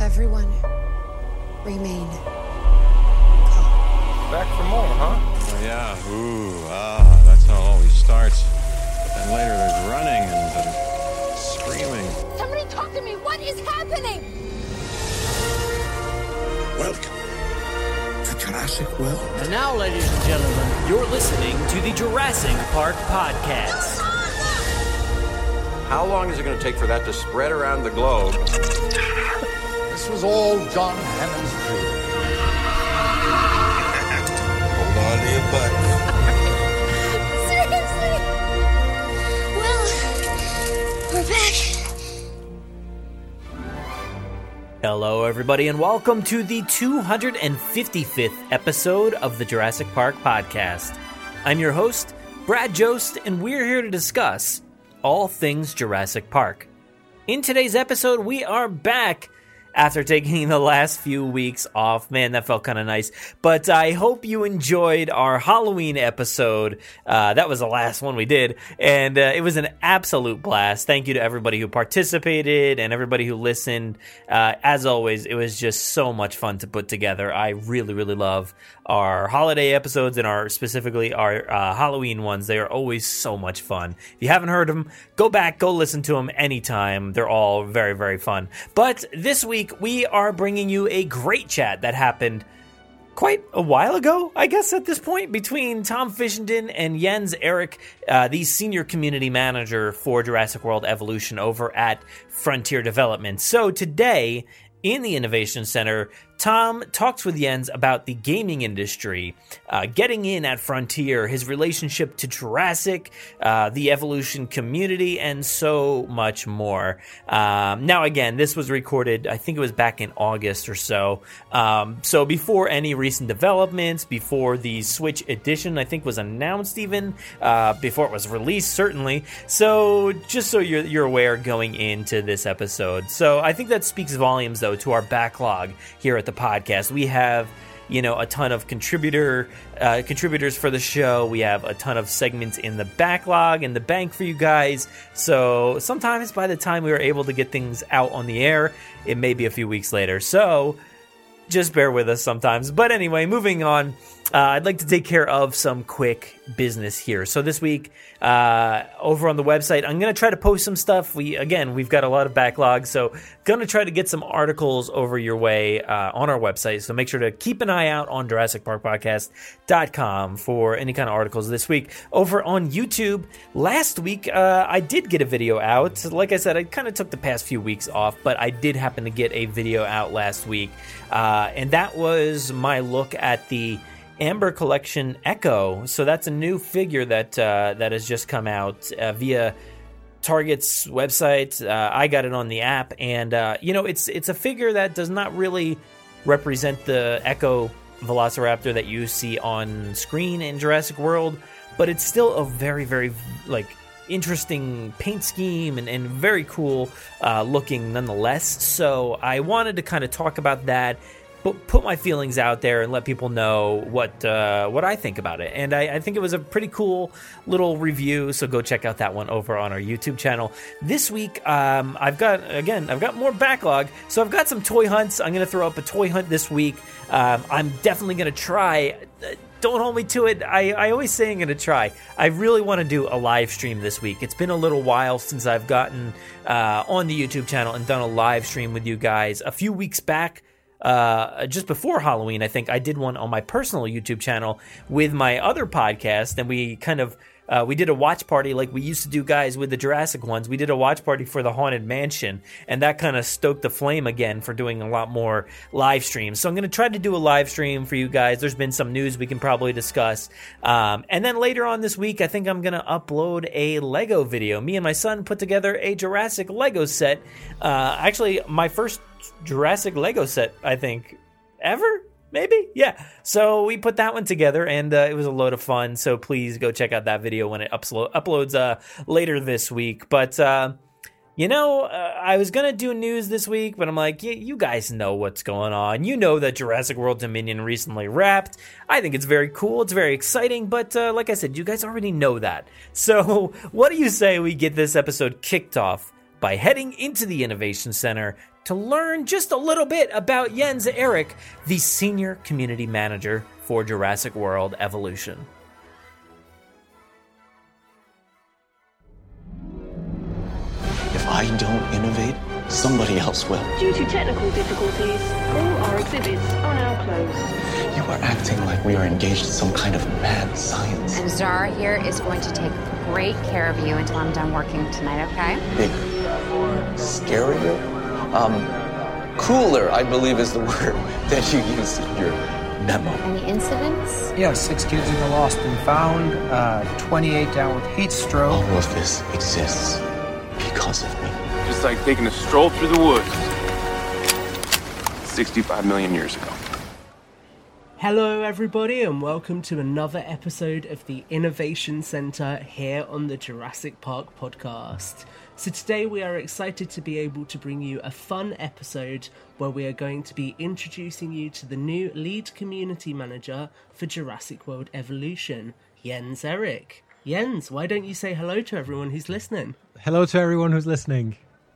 Everyone, remain calm. Back for more, huh? Oh, yeah. Ooh, that's how it always starts. But then later there's running and screaming. Somebody talk to me! What is happening? Welcome to Jurassic World. And now, ladies and gentlemen, you're listening to the Jurassic Park Podcast. How long is it going to take for that to spread around the globe? This was all John Hammond's dream. Hold on to your butts. Seriously? Well, we're back. Hello, everybody, and welcome to the 255th episode of the Jurassic Park Podcast. I'm your host, Brad Jost, and we're here to discuss all things Jurassic Park. In today's episode, we are back after taking the last few weeks off. Man, that felt kind of nice. But I hope you enjoyed our Halloween episode. That was the last one we did, and it was an absolute blast. Thank you to everybody who participated and everybody who listened. As always, it was just so much fun to put together. I really, really love our holiday episodes and specifically our Halloween ones. They are always so much fun. If you haven't heard them, go back, go listen to them anytime. They're all very, very fun. But this week, we are bringing you a great chat that happened quite a while ago, I guess, at this point, between Tom Fishenden and Jens Erik, the senior community manager for Jurassic World Evolution over at Frontier Development. So today, in the Innovation Center, Tom talks with Jens about the gaming industry, getting in at Frontier, his relationship to Jurassic, the Evolution community, and so much more. Now, again, this was recorded, I think it was back in August or so. So before any recent developments, before the Switch edition, I think, was announced even, before it was released, certainly. So just so you're aware going into this episode. So I think that speaks volumes, though, to our backlog here at the podcast. We have, a ton of contributors for the show. We have a ton of segments in the backlog and the bank for you guys. So sometimes by the time we are able to get things out on the air, it may be a few weeks later. So just bear with us sometimes. But anyway, moving on, I'd like to take care of some quick business here. So this week, over on the website, I'm going to try to post some stuff. We've got a lot of backlogs, so going to try to get some articles over your way on our website. So make sure to keep an eye out on JurassicParkPodcast.com for any kind of articles this week. Over on YouTube, last week, I did get a video out. Like I said, I kind of took the past few weeks off, but I did happen to get a video out last week, and that was my look at the Amber Collection Echo. So that's a new figure that has just come out via Target's website. I got it on the app, and it's a figure that does not really represent the Echo Velociraptor that you see on screen in Jurassic World, but it's still a very, very interesting paint scheme and very cool looking nonetheless. So I wanted to kind of talk about that, put my feelings out there and let people know what I think about it. And I think it was a pretty cool little review, so go check out that one over on our YouTube channel. This week, I've got more backlog, so I've got some toy hunts. I'm going to throw up a toy hunt this week. I'm definitely going to try. Don't hold me to it. I always say I'm going to try. I really want to do a live stream this week. It's been a little while since I've gotten on the YouTube channel and done a live stream with you guys. A few weeks back, just before Halloween, I think I did one on my personal YouTube channel with my other podcast, and we kind of we did a watch party like we used to do, guys, with the Jurassic ones. We did a watch party for the Haunted Mansion, and that kind of stoked the flame again for doing a lot more live streams. So I'm going to try to do a live stream for you guys. There's been some news we can probably discuss. And then later on this week, I think I'm going to upload a Lego video. Me and my son put together a Jurassic Lego set. Actually, my first Jurassic Lego set, I think, ever? Maybe? Yeah. So we put that one together, and it was a load of fun. So please go check out that video when it uploads later this week. But, I was going to do news this week, but I'm like, you guys know what's going on. You know that Jurassic World Dominion recently wrapped. I think it's very cool. It's very exciting. But like I said, you guys already know that. So what do you say we get this episode kicked off by heading into the Innovation Center to learn just a little bit about Jens Erik, the Senior Community Manager for Jurassic World Evolution. If I don't innovate, somebody else will. Due to technical difficulties, all our exhibits are now closed. You are acting like we are engaged in some kind of mad science. And Zara here is going to take great care of you until I'm done working tonight, okay? Bigger. Scarier? Cooler, I believe is the word that you used in your memo. Any incidents? Yeah, 6 kids in the lost and found, 28 down with heat stroke. All of this exists because of me. Just like taking a stroll through the woods 65 million years ago. Hello everybody and welcome to another episode of the Innovation Centre here on the Jurassic Park podcast. So today we are excited to be able to bring you a fun episode where we are going to be introducing you to the new lead community manager for Jurassic World Evolution, Jens Erik. Jens, why don't you say hello to everyone who's listening? Hello to everyone who's listening.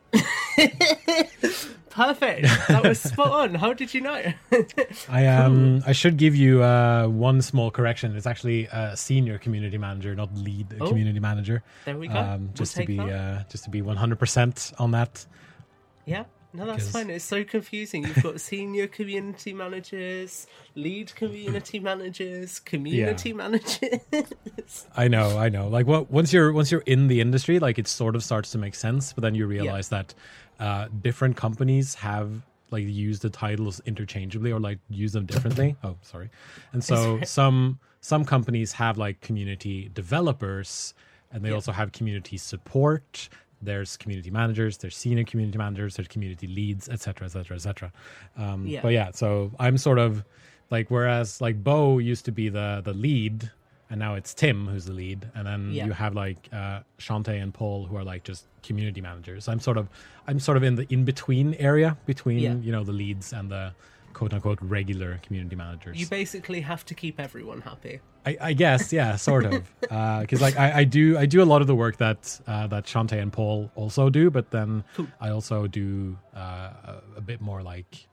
Perfect. That was spot on. How did you know? I should give you one small correction. It's actually senior community manager, not lead community manager. There we go. Just to be 100% on that. Yeah. No, that's fine. It's so confusing. You've got senior community managers, lead community managers, community managers. I know. Like once you're in the industry, like it sort of starts to make sense, but then you realize that different companies have like used the titles interchangeably or like use them differently. Oh, sorry. And so some companies have like community developers, and they also have community support. There's community managers, there's senior community managers, there's community leads, etc., etc., etc. But yeah, so I'm sort of like, whereas like Bo used to be the lead, and now it's Tim who's the lead, and then you have like Shantae and Paul who are like just community managers. I'm sort of in the in between area between the leads and the quote unquote regular community managers. You basically have to keep everyone happy. I guess, yeah, sort of, because like I do a lot of the work that Shantae and Paul also do, but then I also do a bit more like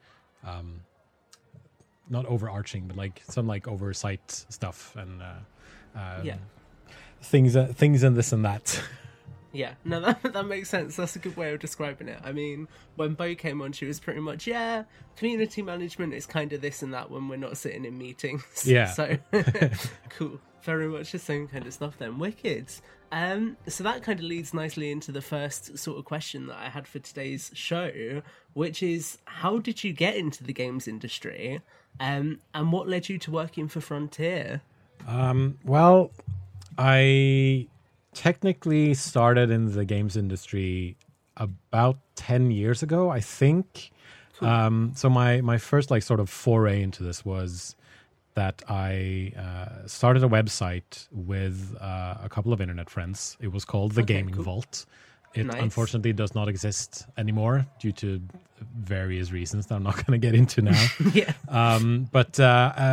not overarching, but like some like oversight stuff and things and this and that. Yeah, no, that makes sense. That's a good way of describing it. I mean, when Bo came on, she was pretty much, community management is kind of this and that when we're not sitting in meetings. Yeah. So, cool. Very much the same kind of stuff then. Wicked. So that kind of leads nicely into the first sort of question that I had for today's show, which is, how did you get into the games industry? And what led you to working for Frontier? Well, I technically started in the games industry about 10 years ago, I think. Cool. So my first like sort of foray into this was that I started a website with a couple of internet friends. It was called The Gaming Vault. It unfortunately does not exist anymore due to various reasons that I'm not going to get into now. But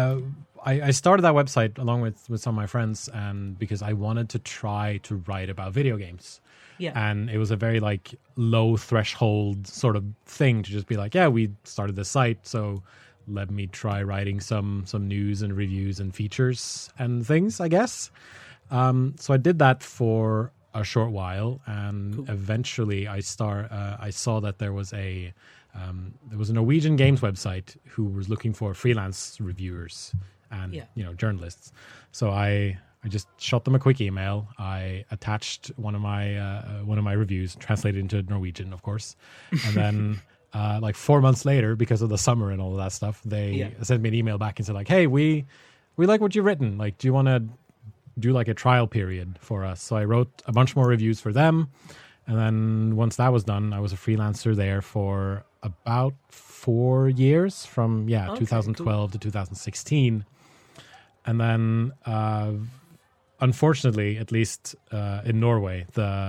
I started that website along with some of my friends, and because I wanted to try to write about video games. Yeah. And it was a very like low threshold sort of thing to just be like, we started this site, so let me try writing some news and reviews and features and things, I guess. So I did that for a short while, and eventually I saw that there was a Norwegian games website who was looking for freelance reviewers and journalists. So I just shot them a quick email. I attached one of my reviews, translated into Norwegian, of course, and then like 4 months later, because of the summer and all of that stuff, they sent me an email back and said like, "Hey, we like what you've written. Like, do you want to do like a trial period for us?" So I wrote a bunch more reviews for them, and then once that was done, I was a freelancer there for about 4 years, from 2012 to 2016. And then, unfortunately, at least in Norway,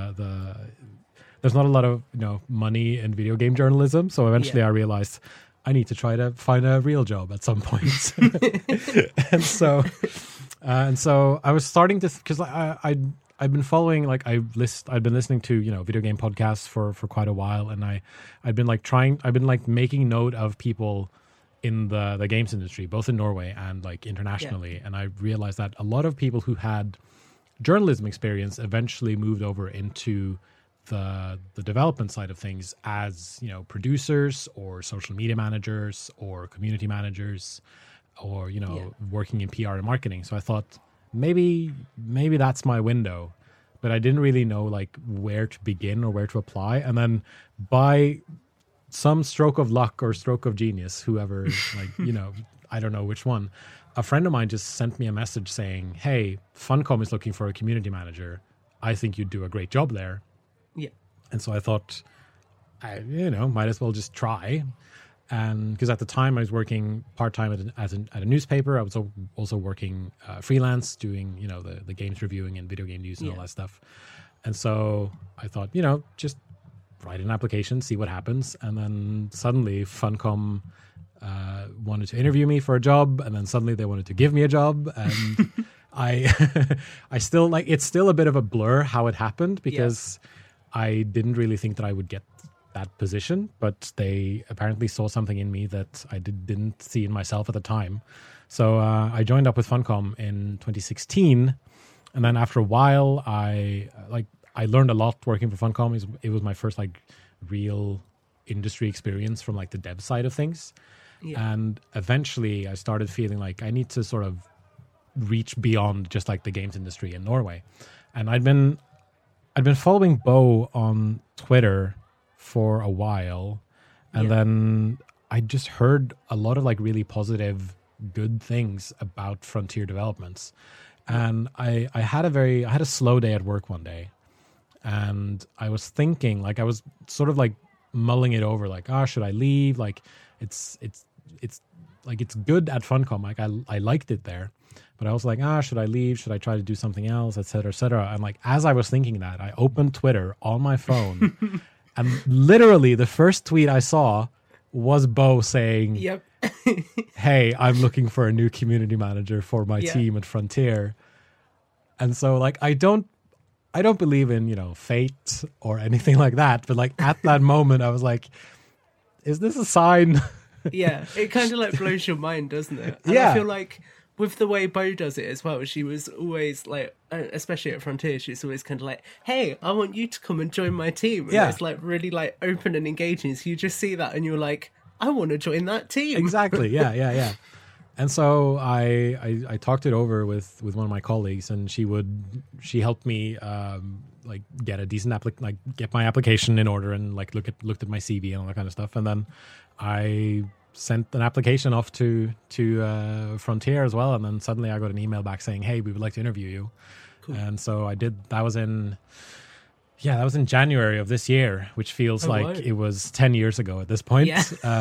there's not a lot of money in video game journalism. So eventually, I realized I need to try to find a real job at some point. and so I was starting to, because I've been following, like I've been listening to, you know, video game podcasts for quite a while, and I've been making note of people in the games industry, both in Norway and like internationally. And I realized that a lot of people who had journalism experience eventually moved over into the development side of things as, you know, producers or social media managers or community managers or, you know, working in PR and marketing. So I thought maybe that's my window, but I didn't really know like where to begin or where to apply. And then by some stroke of luck or stroke of genius, whoever, like, you know, I don't know which one, a friend of mine just sent me a message saying, hey, Funcom is looking for a community manager. I think you'd do a great job there. Yeah. And so I thought, might as well just try. And because at the time I was working part-time at a newspaper, I was also working freelance, doing, you know, the games reviewing and video game news and all that stuff. And so I thought, you know, just write an application, see what happens. And then suddenly Funcom wanted to interview me for a job, and then suddenly they wanted to give me a job. And I still, like, it's still a bit of a blur how it happened, because I didn't really think that I would get that position, but they apparently saw something in me that I didn't see in myself at the time. So I joined up with Funcom in 2016, and then after a while, I learned a lot working for Funcom. It was my first like real industry experience from like the dev side of things, and eventually I started feeling like I need to sort of reach beyond just like the games industry in Norway. And I'd been following Bo on Twitter for a while, and then I just heard a lot of like really positive, good things about Frontier developments. And I had a slow day at work one day, and I was thinking, like, I was sort of like mulling it over, like, should I leave? Like, it's like, it's good at Funcom. Like, I liked it there, but I was like, should I leave? Should I try to do something else, et cetera, et cetera? And like, as I was thinking that, I opened Twitter on my phone. And literally the first tweet I saw was Bo saying, hey, I'm looking for a new community manager for my team at Frontier. And so like, I don't believe in, you know, fate or anything like that. But like at that moment, I was like, is this a sign? Yeah, it kind of like blows your mind, doesn't it? And I feel like with the way Bo does it as well, she was always like, especially at Frontier, she's always kind of like, hey, I want you to come and join my team. And it's like really like open and engaging. So you just see that and you're like, I want to join that team. Exactly. Yeah. And so I talked it over with one of my colleagues, and she helped me like get a decent get my application in order, and like looked at my CV and all that kind of stuff. And then I sent an application off to Frontier as well, and then suddenly I got an email back saying, hey, we would like to interview you. Cool. And so I did. That was in January of this year, which feels like it was 10 years ago at this point.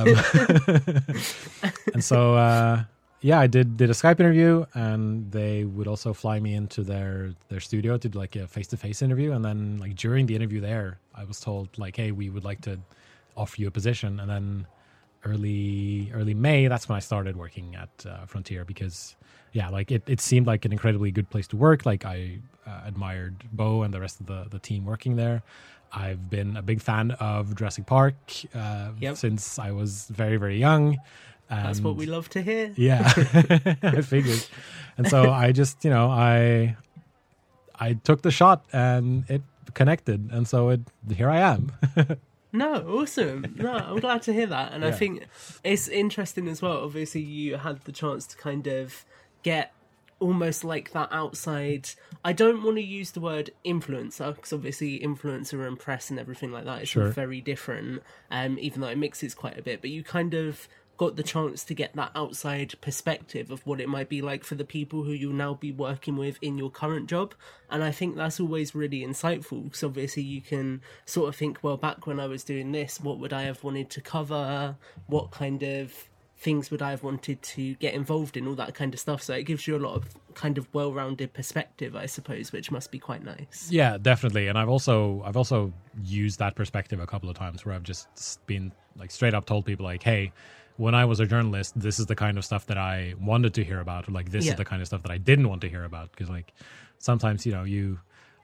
And so I did a Skype interview, and they would also fly me into their studio to do like a face-to-face interview. And then like during the interview there, I was told like, hey, we would like to offer you a position. And then early May, that's when I started working at Frontier, because like it seemed like an incredibly good place to work. Like I admired Bo and the rest of the team working there. I've been a big fan of Jurassic Park since I was very, very young. That's what we love to hear. Yeah, I figured. And so I just, you know, I took the shot and it connected. And so here I am. No, awesome. No, I'm glad to hear that. And I think it's interesting as well. Obviously, you had the chance to kind of get almost like that outside. I don't want to use the word influencer, because obviously influencer and press and everything like that is very different, even though it mixes quite a bit. But you kind of got the chance to get that outside perspective of what it might be like for the people who you'll now be working with in your current job. And I think that's always really insightful, because obviously you can sort of think, well, back when I was doing this, what would I have wanted to cover? What kind of things would I have wanted to get involved in? All that kind of stuff. So it gives you a lot of kind of well-rounded perspective, I suppose, which must be quite nice. Yeah, definitely. And I've also used that perspective a couple of times, where I've just been like straight up told people like, hey, when I was a journalist, this is the kind of stuff that I wanted to hear about, or like this is the kind of stuff that I didn't want to hear about. Because like sometimes, you know,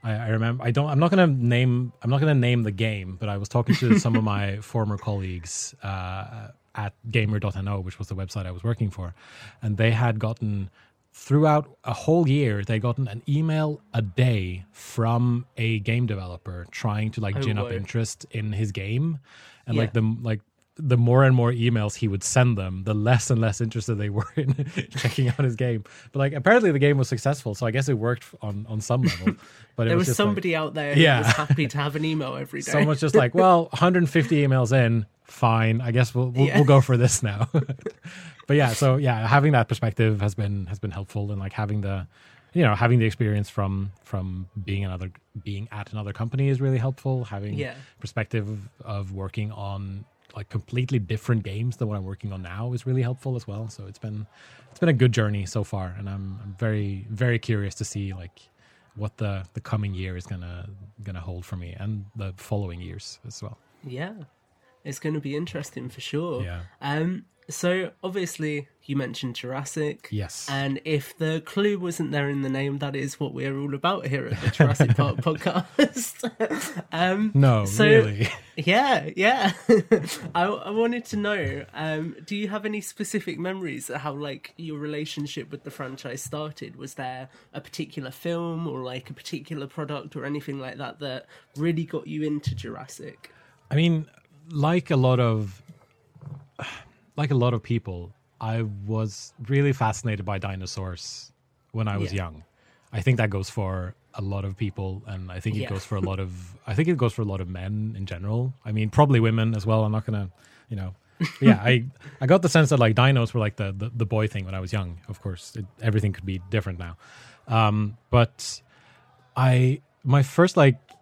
I remember. I'm not gonna name the game, but I was talking to some of my former colleagues at Gamer.no, which was the website I was working for, and they had gotten, throughout a whole year, they'd gotten an email a day from a game developer trying to gin up interest in his game, and the more and more emails he would send them, the less and less interested they were in checking out his game. But apparently the game was successful, so I guess it worked on some level. But there was somebody out there who was happy to have an email every day. Someone's just 150 emails in, fine. I guess we'll go for this now. But having that perspective has been helpful, and having the experience from being at another company is really helpful. Having perspective of working on completely different games than what I'm working on now is really helpful as well. So it's been a good journey so far, and I'm very, very curious to see what the coming year is gonna hold for me, and the following years as well. Yeah, it's going to be interesting for sure. Yeah. So obviously you mentioned Jurassic. Yes. And if the clue wasn't there in the name, that is what we're all about here at the Jurassic Park podcast. No, really. Yeah. I wanted to know, do you have any specific memories of how your relationship with the franchise started? Was there a particular film or a particular product or anything like that that really got you into Jurassic? I mean, like a lot of people, I was really fascinated by dinosaurs when I was young. I think that goes for a lot of people, and I think it goes for a lot of men in general. I mean, probably women as well. I'm not gonna, I got the sense that dinos were the boy thing when I was young. Of course, everything could be different now. But my first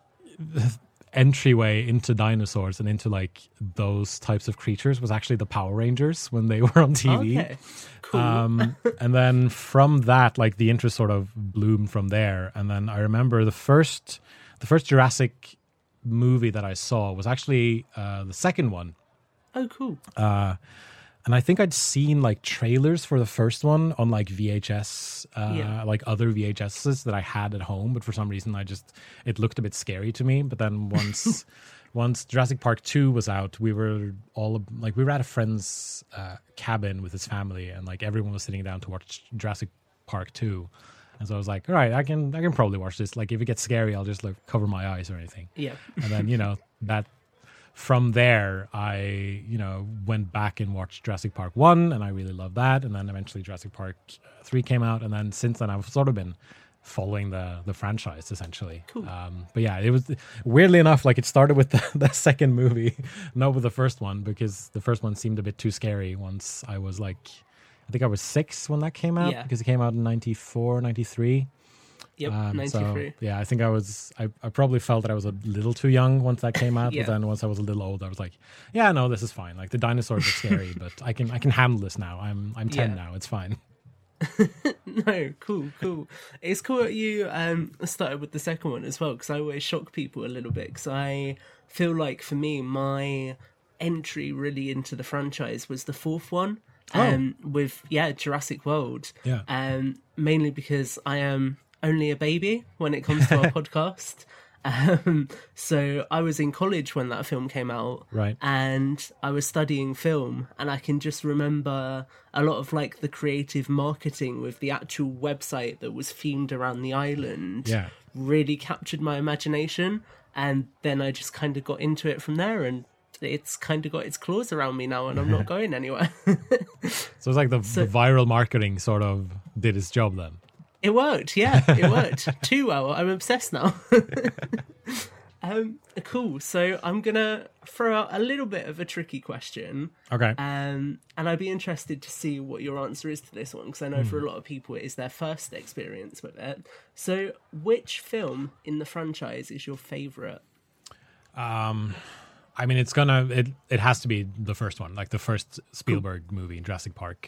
entryway into dinosaurs and into those types of creatures was actually the Power Rangers when they were on TV. Okay. Cool. And then from that, the interest sort of bloomed from there. And then I remember the first Jurassic movie that I saw was actually the second one. Oh, cool. And I think I'd seen trailers for the first one on VHS, other VHSs that I had at home, but for some reason it looked a bit scary to me. But then once Jurassic Park 2 was out, we were at a friend's cabin with his family, and everyone was sitting down to watch Jurassic Park 2. And so I was like, all right, I can probably watch this. If it gets scary, I'll just cover my eyes or anything. Yeah. And then that. From there, I, went back and watched Jurassic Park 1, and I really loved that. And then eventually Jurassic Park 3 came out. And then since then, I've sort of been following the franchise, essentially. Cool. But yeah, it was, weirdly enough, it started with the second movie, not with the first one, because the first one seemed a bit too scary once I was I think I was 6 when that came out, because it came out in 94, 93. Yep, 93. So, yeah, I think I probably felt that I was a little too young once that came out, but then once I was a little older, I was like, yeah, no, this is fine. The dinosaurs are scary, but I can handle this now. I'm 10 now. It's fine. No, cool. It's cool that you started with the second one as well, because I always shock people a little bit, because I feel for me, my entry really into the franchise was the fourth one. With Jurassic World. Yeah. Mainly because I am only a baby when it comes to our podcast. So I was in college when that film came out, right? And I was studying film, and I can just remember a lot of the creative marketing with the actual website that was themed around the island. Yeah, really captured my imagination, and then I just kind of got into it from there, and it's kind of got its claws around me now, and I'm not going anywhere. So it's the viral marketing sort of did its job then. It worked, yeah, it worked. Too well. I'm obsessed now. Cool. So I'm going to throw out a little bit of a tricky question. Okay. And I'd be interested to see what your answer is to this one, because I know for a lot of people it is their first experience with it. So which film in the franchise is your favourite? I mean, it has to be the first one, the first Spielberg movie, Jurassic Park.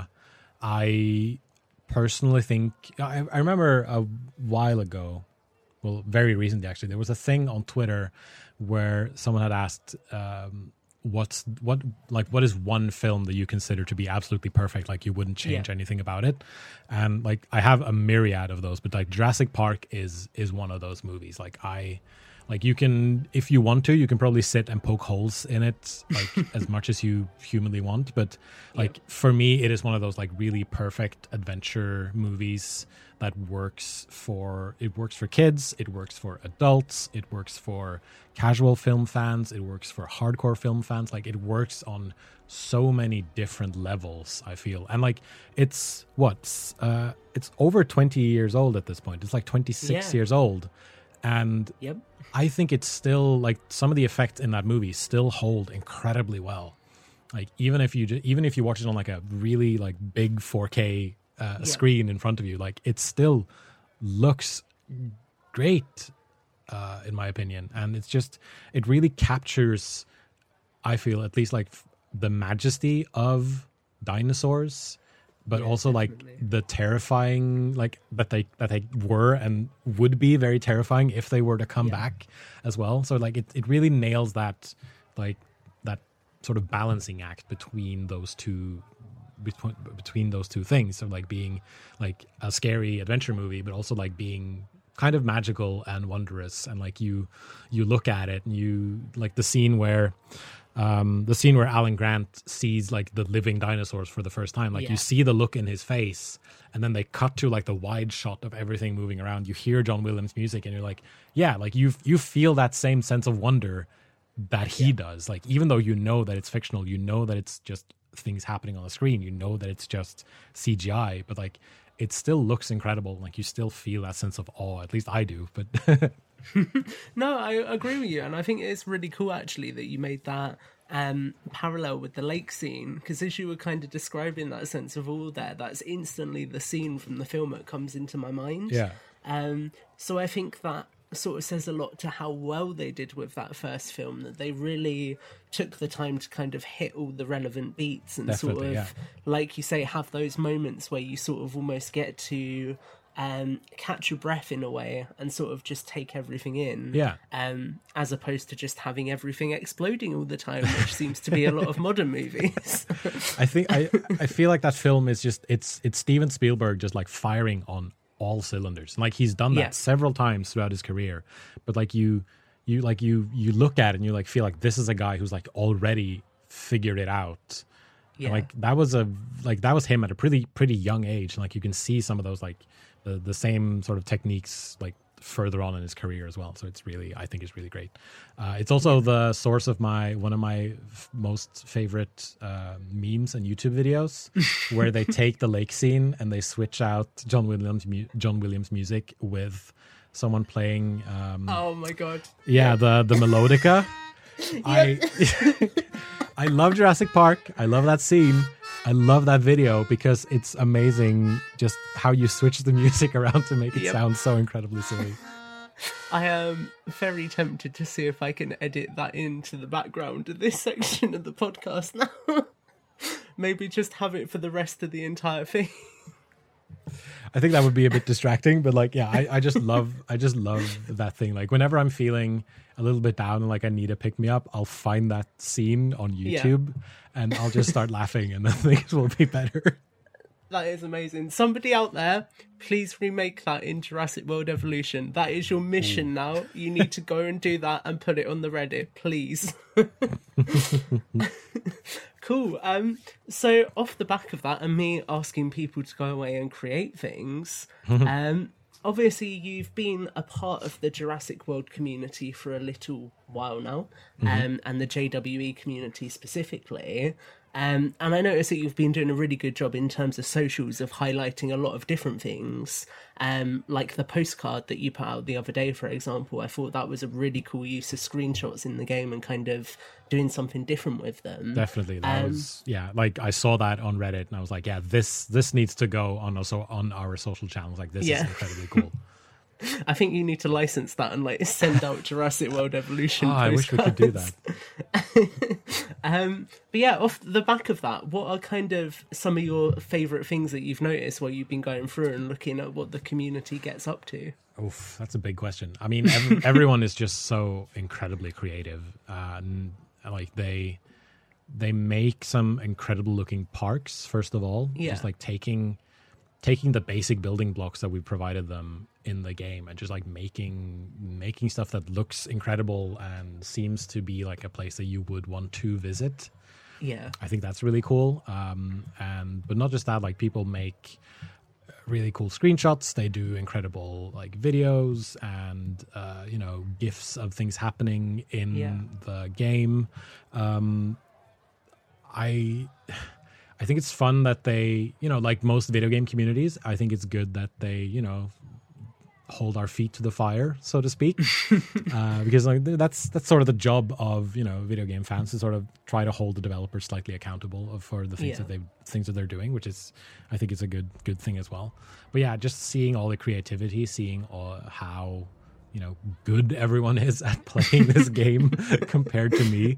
I personally think, I remember a while ago, well, very recently actually, there was a thing on Twitter where someone had asked what is one film that you consider to be absolutely perfect, like you wouldn't change anything about it. And like I have a myriad of those, but like Jurassic Park is one of those movies. Like you can, if you want to, you can probably sit and poke holes in it like as much as you humanly want. But like for me, it is one of those like really perfect adventure movies that works for kids, it works for adults, it works for casual film fans, it works for hardcore film fans. Like it works on so many different levels, I feel. And like it's over 20 years old at this point. It's like 26 years old. And I think it's still like some of the effects in that movie still hold incredibly well. Like even if you watch it on like a really like big 4K screen in front of you, like it still looks great in my opinion. And it really captures, I feel, at least like the majesty of dinosaurs, but also definitely. Like the terrifying, like that they were and would be very terrifying if they were to come back as well. So like it really nails that, like that sort of balancing act between those two things. So like being like a scary adventure movie, but also like being kind of magical and wondrous. And like you look at it and you like the scene where Alan Grant sees like the living dinosaurs for the first time. Like you see the look in his face, and then they cut to like the wide shot of everything moving around. You hear John Williams' music, and you're like, like you feel that same sense of wonder that he does. Like even though you know that it's fictional, you know that it's just things happening on the screen, you know that it's just CGI, but like it still looks incredible. Like you still feel that sense of awe. At least I do. But no, I agree with you, and I think it's really cool actually that you made that parallel with the lake scene, because as you were kind of describing that sense of awe there, that's instantly the scene from the film that comes into my mind. So I think that sort of says a lot to how well they did with that first film, that they really took the time to kind of hit all the relevant beats and definitely, sort of like you say, have those moments where you sort of almost get to catch your breath in a way and sort of just take everything in, as opposed to just having everything exploding all the time, which seems to be a lot of modern movies. I feel like that film is just it's Steven Spielberg just like firing on all cylinders. Like he's done that several times throughout his career, but like you look at it and you like feel like this is a guy who's like already figured it out. And like that was him at a pretty young age. And like you can see some of those like the same sort of techniques like further on in his career as well. So it's really, I think it's really great. It's also the source of one of my most favorite memes and YouTube videos where they take the lake scene and they switch out John Williams music with someone playing oh my god, the melodica. I love Jurassic Park. I love that scene. I love that video because it's amazing just how you switch the music around to make it sound so incredibly silly. I am very tempted to see if I can edit that into the background of this section of the podcast now. Maybe just have it for the rest of the entire thing. I think that would be a bit distracting, but like, I just love that thing. Like whenever I'm feeling a little bit down and like I need to pick me up, I'll find that scene on YouTube and I'll just start laughing and then things will be better. That is amazing. Somebody out there, please remake that in Jurassic World Evolution. That is your mission now. You need to go and do that and put it on the Reddit, please. Cool. So off the back of that and me asking people to go away and create things, obviously you've been a part of the Jurassic World community for a little while now, and the JWE community specifically. And I noticed that you've been doing a really good job in terms of socials of highlighting a lot of different things, like the postcard that you put out the other day, for example. I thought that was a really cool use of screenshots in the game and kind of doing something different with them. Definitely. That was, like I saw that on Reddit and I was like, this needs to go on also on our social channels. Like this is incredibly cool. I think you need to license that and like send out Jurassic World Evolution postcards. I wish we could do that. But yeah, off the back of that, what are kind of some of your favourite things that you've noticed while you've been going through and looking at what the community gets up to? Oof, that's a big question. I mean, everyone is just so incredibly creative. And like they make some incredible looking parks, first of all. Yeah. Just like taking the basic building blocks that we provided them in the game and just like making stuff that looks incredible and seems to be like a place that you would want to visit. Yeah. I think that's really cool. But not just that, like people make really cool screenshots. They do incredible like videos and GIFs of things happening in the game. I think it's fun that they, like most video game communities, I think it's good that they, hold our feet to the fire, so to speak, because like that's sort of the job of video game fans, to sort of try to hold the developers slightly accountable for the things that they're doing, which is, I think, is a good thing as well. But yeah, just seeing all the creativity, seeing how good everyone is at playing this game compared to me,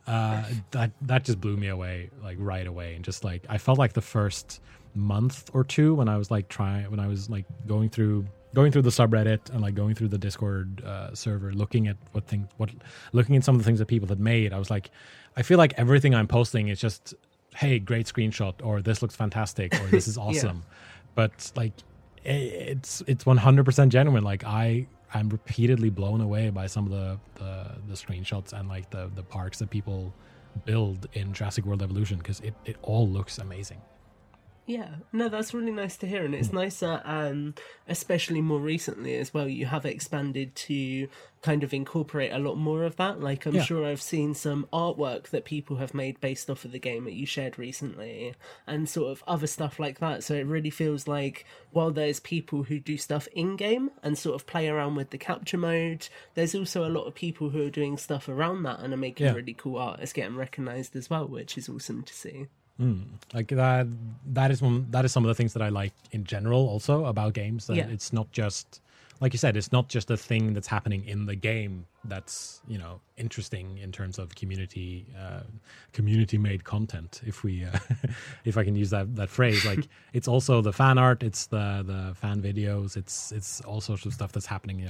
that just blew me away, like right away. And just like I felt like the first month or two when I was going through the subreddit and like going through the Discord server, looking at looking at some of the things that people had made, I was like, I feel like everything I'm posting is just, hey, great screenshot, or this looks fantastic, or this is awesome. But like it's 100% genuine. Like I'm repeatedly blown away by some of the screenshots and like the parks that people build in Jurassic World Evolution, because it all looks amazing. Yeah, no, that's really nice to hear, and it's nice that, especially more recently as well, you have expanded to kind of incorporate a lot more of that. Like, I'm sure I've seen some artwork that people have made based off of the game that you shared recently, and sort of other stuff like that. So it really feels like, while there's people who do stuff in-game and sort of play around with the capture mode, there's also a lot of people who are doing stuff around that and are making really cool art. It's getting recognised as well, which is awesome to see. Like that is some of the things that I like in general also about games, that it's not just, like you said, it's not just a thing that's happening in the game that's interesting in terms of community made content, if I can use that phrase. Like it's also the fan art, it's the fan videos, it's all sorts of stuff that's happening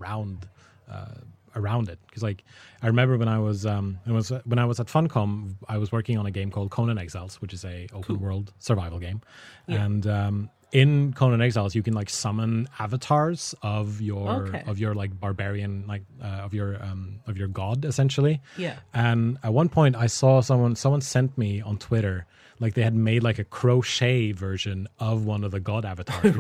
around it. Because like I remember when I was at Funcom, I was working on a game called Conan Exiles, which is a open world survival game. And in Conan Exiles you can like summon avatars of your like barbarian, like of your god, essentially. And at one point I saw someone sent me on Twitter, like they had made like a crochet version of one of the god avatars,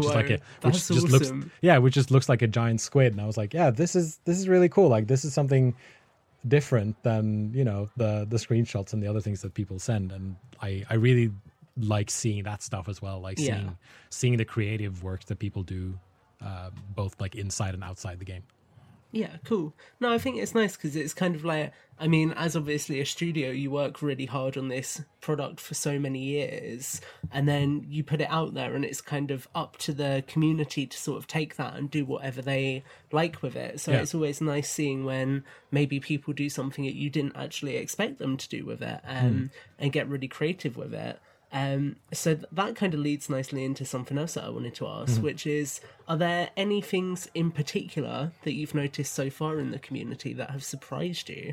which just looks like a giant squid. And I was like, yeah, this is really cool. Like this is something different than the screenshots and the other things that people send. And I really like seeing that stuff as well, like seeing the creative work that people do, both like inside and outside the game. Yeah, cool. No, I think it's nice because it's kind of like, I mean, as obviously a studio, you work really hard on this product for so many years, and then you put it out there and it's kind of up to the community to sort of take that and do whatever they like with it. So it's always nice seeing when maybe people do something that you didn't actually expect them to do with it, and get really creative with it. So that kind of leads nicely into something else that I wanted to ask, which is, are there any things in particular that you've noticed so far in the community that have surprised you?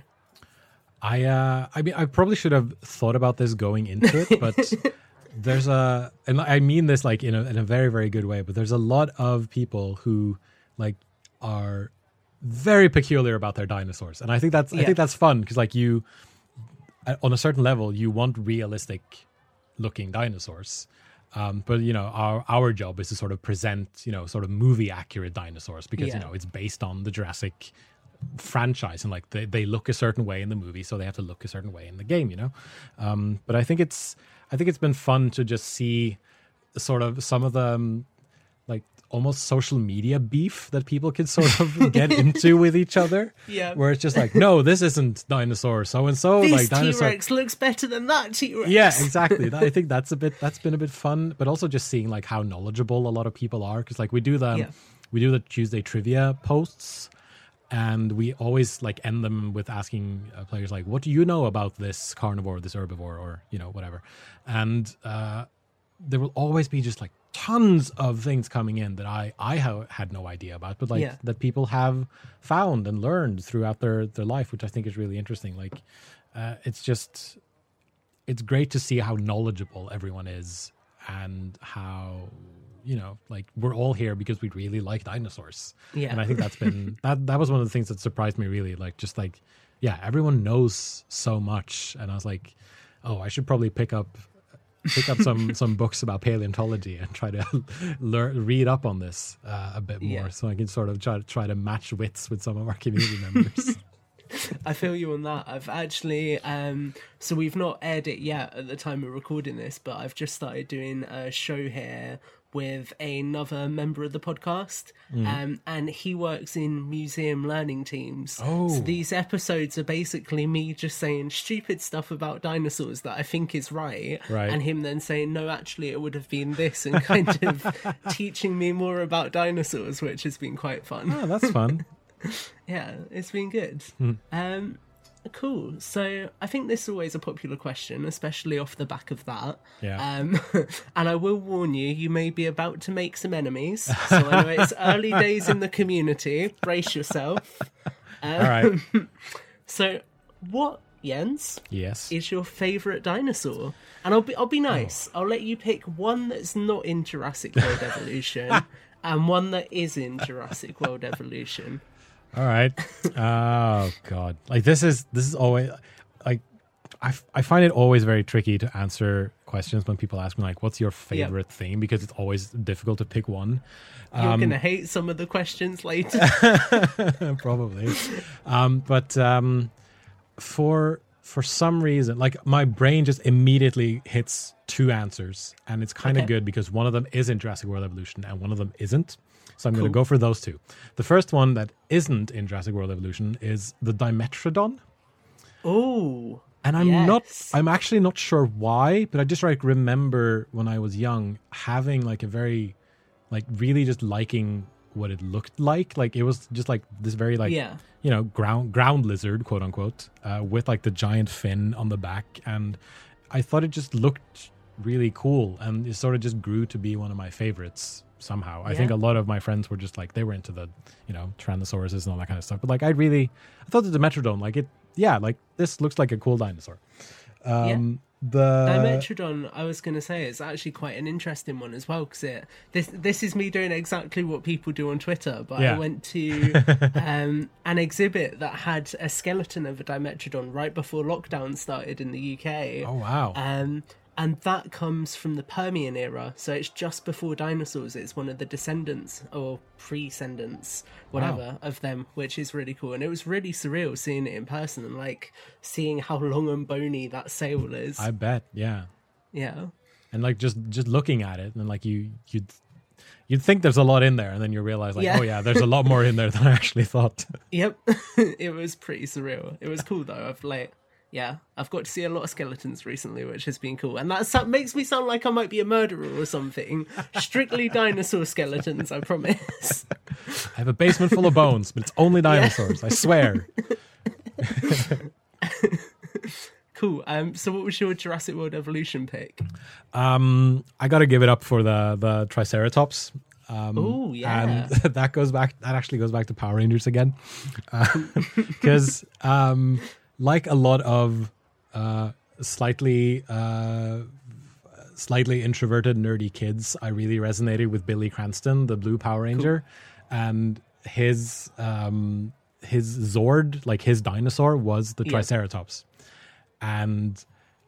I mean, I probably should have thought about this going into it, but there's and I mean this like in a very, very good way, but there's a lot of people who like are very peculiar about their dinosaurs. And I think that's fun, because like you, on a certain level, you want realistic looking dinosaurs, but our job is to sort of present sort of movie accurate dinosaurs, because it's based on the Jurassic franchise, and like they look a certain way in the movie, so they have to look a certain way in the game, but I think it's been fun to just see sort of some of the like almost social media beef that people can sort of get into with each other. Where it's just like, no, this isn't dinosaur so and so. Like dinosaur T-Rex looks better than that T-Rex. Yeah, exactly. I think that's been a bit fun, but also just seeing like how knowledgeable a lot of people are, because like we do the Tuesday trivia posts, and we always like end them with asking players like, what do you know about this carnivore, this herbivore, or whatever. And there will always be just like tons of things coming in that I had no idea about, but like that people have found and learned throughout their life, which I think is really interesting. Like it's just, it's great to see how knowledgeable everyone is and how, like we're all here because we really like dinosaurs. Yeah. And I think that's been, that was one of the things that surprised me really, like just like, yeah, everyone knows so much. And I was like, oh, I should probably pick up some books about paleontology and try to read up on this a bit more, so I can sort of try to match wits with some of our community members. I feel you on that. I've actually, so we've not aired it yet at the time of recording this, but I've just started doing a show here with another member of the podcast, and he works in museum learning teams. Oh. So these episodes are basically me just saying stupid stuff about dinosaurs that I think is right. And him then saying, no, actually it would have been this, and kind of teaching me more about dinosaurs, which has been quite fun. Oh, that's fun. Yeah, it's been good. Cool. So I think this is always a popular question, especially off the back of that. Yeah. And I will warn you, you may be about to make some enemies. So I know it's early days in the community. Brace yourself. All right. So what, Jens? Yes. Is your favourite dinosaur? And I'll be nice. I'll let you pick one that's not in Jurassic World Evolution and one that is in Jurassic World Evolution. All right. Oh God! Like this is always like I find it always very tricky to answer questions when people ask me like, "What's your favorite thing?" Because it's always difficult to pick one. You're gonna hate some of the questions later. Probably, but for some reason, like my brain just immediately hits two answers, and it's kind of good because one of them is in Jurassic World Evolution and one of them isn't. So I'm going to go for those two. The first one that isn't in Jurassic World Evolution is the Dimetrodon. Oh, and I'm actually not sure why, but I just like remember when I was young having like a very, like really just liking what it looked like. Like it was just like this very like, ground lizard, quote unquote, with like the giant fin on the back. And I thought it just looked really cool. And it sort of just grew to be one of my favorites. Somehow I think a lot of my friends were just like they were into the Tyrannosauruses and all that kind of stuff, but like I thought the Dimetrodon like this looks like a cool dinosaur. The Dimetrodon, I was going to say, is actually quite an interesting one as well, because this is me doing exactly what people do on Twitter, but I went to an exhibit that had a skeleton of a Dimetrodon right before lockdown started in the UK. Oh wow. And that comes from the Permian era, so it's just before dinosaurs. It's one of the descendants, or prescendants, whatever, of them, which is really cool. And it was really surreal seeing it in person and, like, seeing how long and bony that sail is. I bet, yeah. Yeah. And, like, just looking at it, and, like, you'd think there's a lot in there, and then you realize, like, oh, yeah, there's a lot more in there than I actually thought. Yep. It was pretty surreal. It was cool, though. I've got to see a lot of skeletons recently, which has been cool. And that makes me sound like I might be a murderer or something. Strictly dinosaur skeletons, I promise. I have a basement full of bones, but it's only dinosaurs, I swear. Cool. So what was your Jurassic World Evolution pick? I got to give it up for the Triceratops. Oh, yeah. And that actually goes back to Power Rangers again. Because... like a lot of slightly introverted, nerdy kids, I really resonated with Billy Cranston, the Blue Power Ranger, and his Zord, like his dinosaur, was the Triceratops, and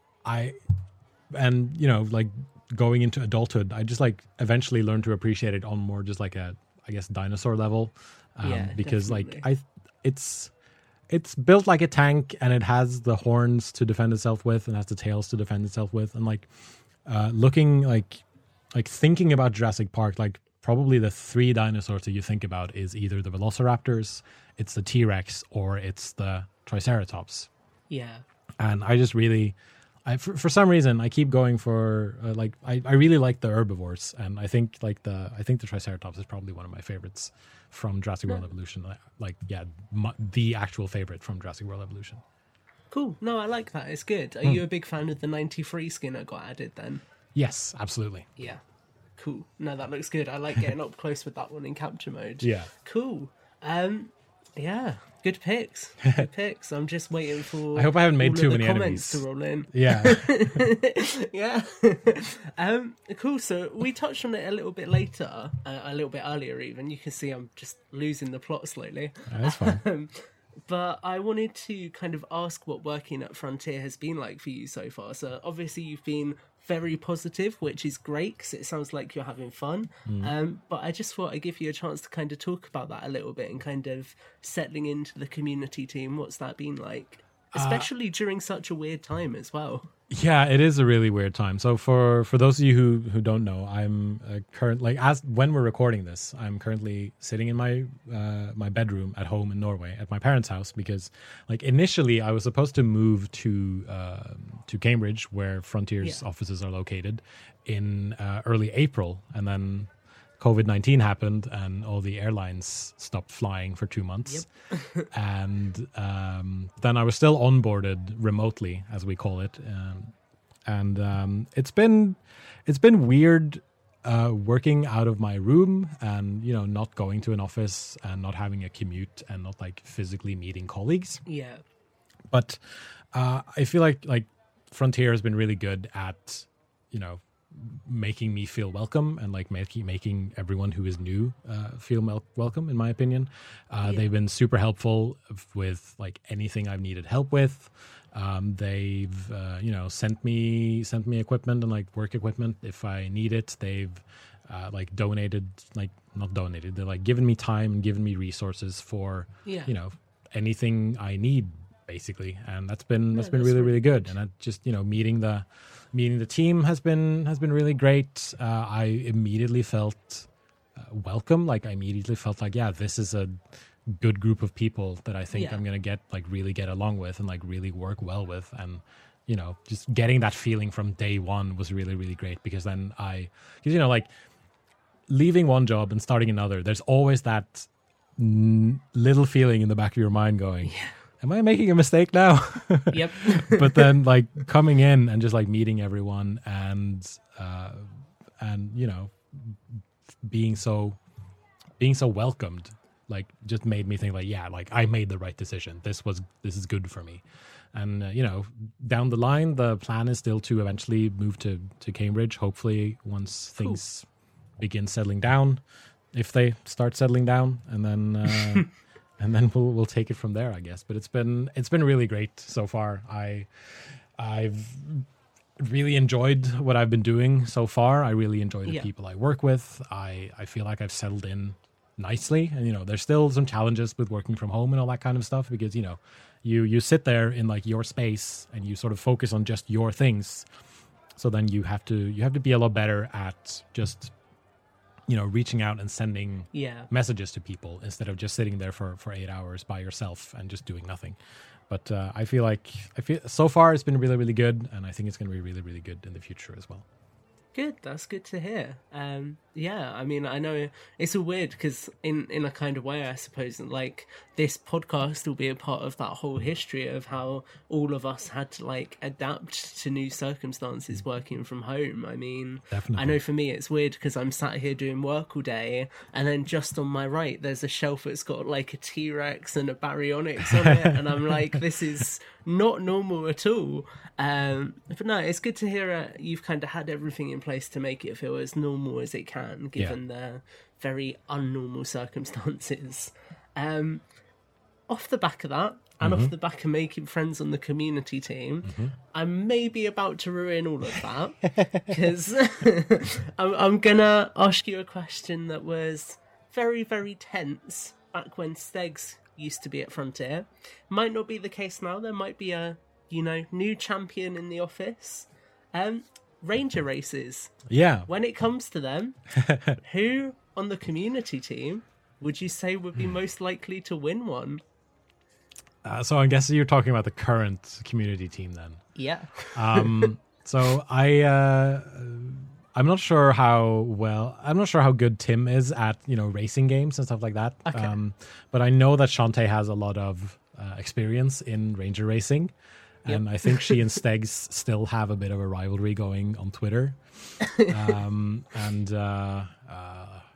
like going into adulthood, I just like eventually learned to appreciate it on more just like a, I guess, dinosaur level, because definitely. Like It's built like a tank, and it has the horns to defend itself with, and has the tails to defend itself with. And like looking like thinking about Jurassic Park, like probably the three dinosaurs that you think about is either the Velociraptors, it's the T-Rex, or it's the Triceratops. Yeah. And I just really, for some reason, I keep going for I really like the herbivores, and I think the Triceratops is probably one of my favorites from Jurassic World Evolution. The actual favorite from Jurassic World Evolution. Cool. No, I like that. It's good. Are you a big fan of the 93 skin that got added then? Yes, absolutely. Yeah. Cool. No, that looks good. I like getting up close with that one in capture mode. Yeah. Cool. Yeah. Good picks. Good picks. I'm just waiting for. I hope I haven't made all too of the many comments enemies to roll in. Yeah. Yeah. Cool. So we touched on it a little bit later, a little bit earlier even. You can see I'm just losing the plot slowly. That's fine. But I wanted to kind of ask what working at Frontier has been like for you so far. So obviously you've been very positive, which is great because it sounds like you're having fun. But I just thought I'd give you a chance to kind of talk about that a little bit and kind of settling into the community team. What's that been like? Especially during such a weird time as well. Yeah, it is a really weird time. So for those of you who don't know, I'm when we're recording this, I'm currently sitting in my my bedroom at home in Norway at my parents' house because initially I was supposed to move to Cambridge where Frontier's offices are located in early April, and then COVID-19 happened and all the airlines stopped flying for 2 months. Yep. And then I was still onboarded remotely, as we call it. It's been weird working out of my room and, not going to an office and not having a commute and not physically meeting colleagues. Yeah. But I feel like Frontier has been really good at, making me feel welcome and making everyone who is new feel welcome, in my opinion. They've been super helpful with anything I've needed help with. They've sent me equipment and work equipment if I need it. They've donated, not donated, they're given me time and given me resources for anything I need, basically. And that's been really, really good. And that just meeting the team has been really great. I immediately felt welcome. I immediately felt this is a good group of people that I think I'm gonna get really get along with and really work well with. And just getting that feeling from day one was really, really great, because then leaving one job and starting another, there's always that little feeling in the back of your mind going, am I making a mistake now? Yep. But then coming in and just meeting everyone and being so welcomed, just made me think I made the right decision. This is good for me. And down the line, the plan is still to eventually move to Cambridge, hopefully once things begin settling down, if they start settling down, and then and then we'll take it from there, I guess. But it's been really great so far. I've really enjoyed what I've been doing so far. I really enjoy the people I work with. I feel like I've settled in nicely. And there's still some challenges with working from home and all that kind of stuff, because you sit there in your space and you sort of focus on just your things. So then you have to be a lot better at just reaching out and sending messages to people instead of just sitting there for 8 hours by yourself and just doing nothing. But I feel so far it's been really, really good, and I think it's going to be really, really good in the future as well. Good, that's good to hear. I mean, I know it's all weird because in a kind of way, I suppose, this podcast will be a part of that whole history of how all of us had to adapt to new circumstances working from home. I mean, definitely. I know for me it's weird because I'm sat here doing work all day, and then just on my right there's a shelf that's got a T-Rex and a Baryonyx on it, and I'm this is not normal at all. But no, it's good to hear you've kind of had everything in place to make it feel as normal as it can, given the very unnormal circumstances. Off the back of that, and off the back of making friends on the community team, I'm maybe about to ruin all of that, because I'm gonna ask you a question that was very, very tense back when Stegs used to be at Frontier. Might not be the case now. There might be a new champion in the office. Ranger races. Yeah. When it comes to them, who on the community team would you say would be most likely to win one? So I guess you're talking about the current community team then. Yeah. So I'm not sure how good Tim is at, racing games and stuff like that. Okay. But I know that Shantae has a lot of experience in Ranger racing. And I think she and Stegs still have a bit of a rivalry going on Twitter.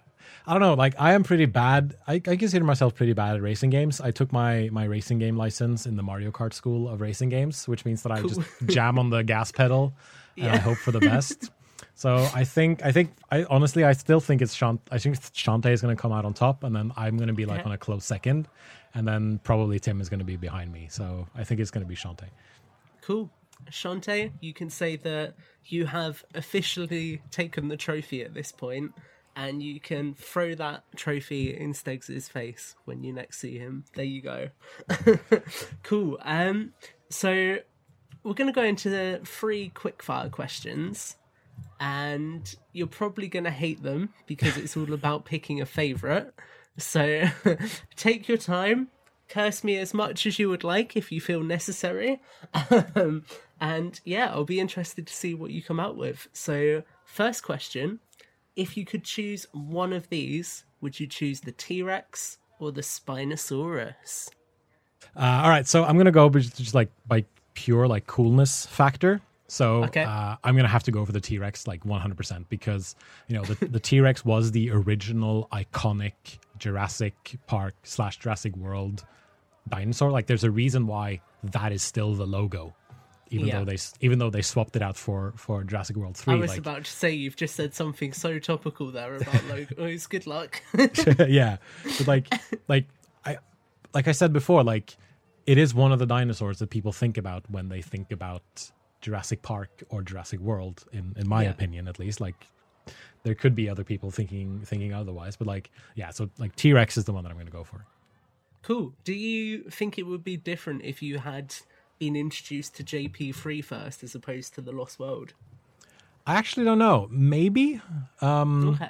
I don't know. Like, I am pretty bad. I consider myself pretty bad at racing games. I took my racing game license in the Mario Kart school of racing games, which means that I just jam on the gas pedal and I hope for the best. So I honestly still think it's I think Shantae is going to come out on top, and then I'm going to be like on a close second, and then probably Tim is going to be behind me. So I think it's going to be Shantae. Cool. Shantae, you can say that you have officially taken the trophy at this point, and you can throw that trophy in Steggs' face when you next see him. There you go. Cool. So we're going to go into the 3 quickfire questions, and you're probably going to hate them because it's all about picking a favourite. So take your time. Curse me as much as you would like if you feel necessary. And yeah, I'll be interested to see what you come out with. So, first question. If you could choose one of these, would you choose the T-Rex or the Spinosaurus? All right, so I'm going to go just like by pure like coolness factor. So I'm going to have to go for the T-Rex like 100% because, you know, the T-Rex was the original iconic Jurassic Park / Jurassic World dinosaur. Like, there's a reason why that is still the logo, even though they swapped it out for Jurassic World 3. I was about to say, you've just said something so topical there about logos. Good luck. Yeah, but like I said before, like, it is one of the dinosaurs that people think about when they think about Jurassic Park or Jurassic World, in my opinion, at least. Like, there could be other people thinking otherwise, but like, yeah, so like T-Rex is the one that I'm going to go for. Cool. Do you think it would be different if you had been introduced to JP3 first as opposed to the Lost World? I actually don't know. Maybe. Okay.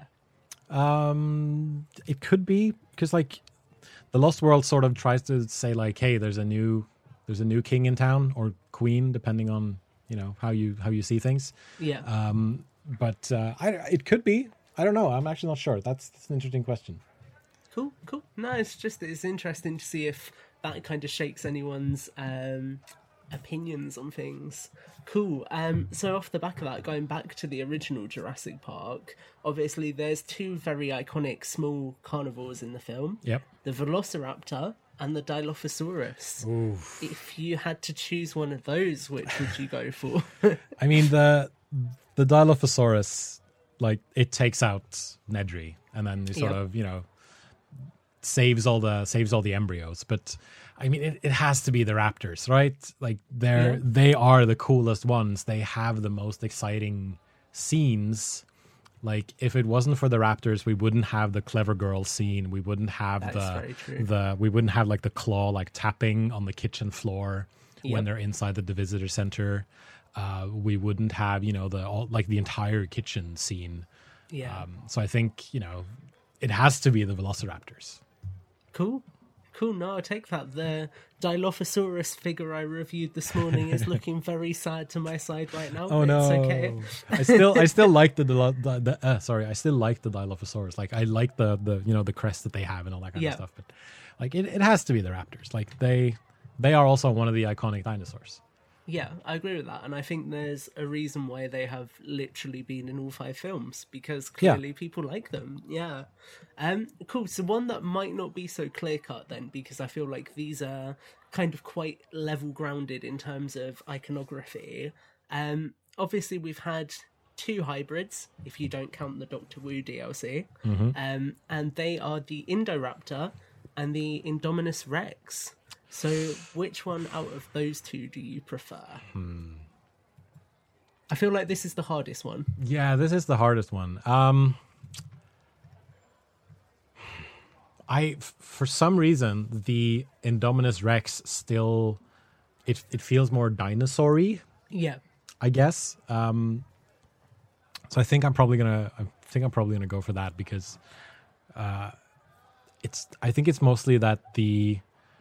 It could be because like the Lost World sort of tries to say like, hey, there's a new king in town or queen, depending on, you know, how you see things. Yeah. But it could be. I don't know. I'm actually not sure. That's an interesting question. Cool. No, it's interesting to see if that kind of shakes anyone's opinions on things. Cool. So off the back of that, going back to the original Jurassic Park, obviously there's 2 very iconic small carnivores in the film. Yep. The Velociraptor and the Dilophosaurus. Oof. If you had to choose one of those, which would you go for? I mean, the Dilophosaurus, like, it takes out Nedry and then it sort of, you know, saves all the embryos. But I mean, it has to be the raptors, right? Like, they are the coolest ones. They have the most exciting scenes. Like, if it wasn't for the raptors, we wouldn't have the clever girl scene. We wouldn't have we wouldn't have like the claw like tapping on the kitchen floor when they're inside the visitor center. We wouldn't have, you know, the entire kitchen scene. Yeah. So I think, you know, it has to be the Velociraptors. Cool. No, I'll take that. The Dilophosaurus figure I reviewed this morning is looking very sad to my side right now. Oh no, it's okay. I still like I still like the Dilophosaurus. Like, I like the you know, the crest that they have and all that kind of stuff. But like, it has to be the raptors. Like, they are also one of the iconic dinosaurs. Yeah, I agree with that. And I think there's a reason why they have literally been in all 5 films, because clearly people like them. Yeah. Cool. So one that might not be so clear-cut then, because I feel like these are kind of quite level-grounded in terms of iconography. Obviously, we've had 2 hybrids, if you don't count the Doctor Wu DLC. Mm-hmm. And they are the Indoraptor and the Indominus Rex. So, which one out of those 2 do you prefer? I feel like this is the hardest one. Yeah, this is the hardest one. For some reason, the Indominus Rex still, it feels more dinosaur-y. Yeah, I guess. So I think I'm probably gonna go for that because, I think it's mostly that the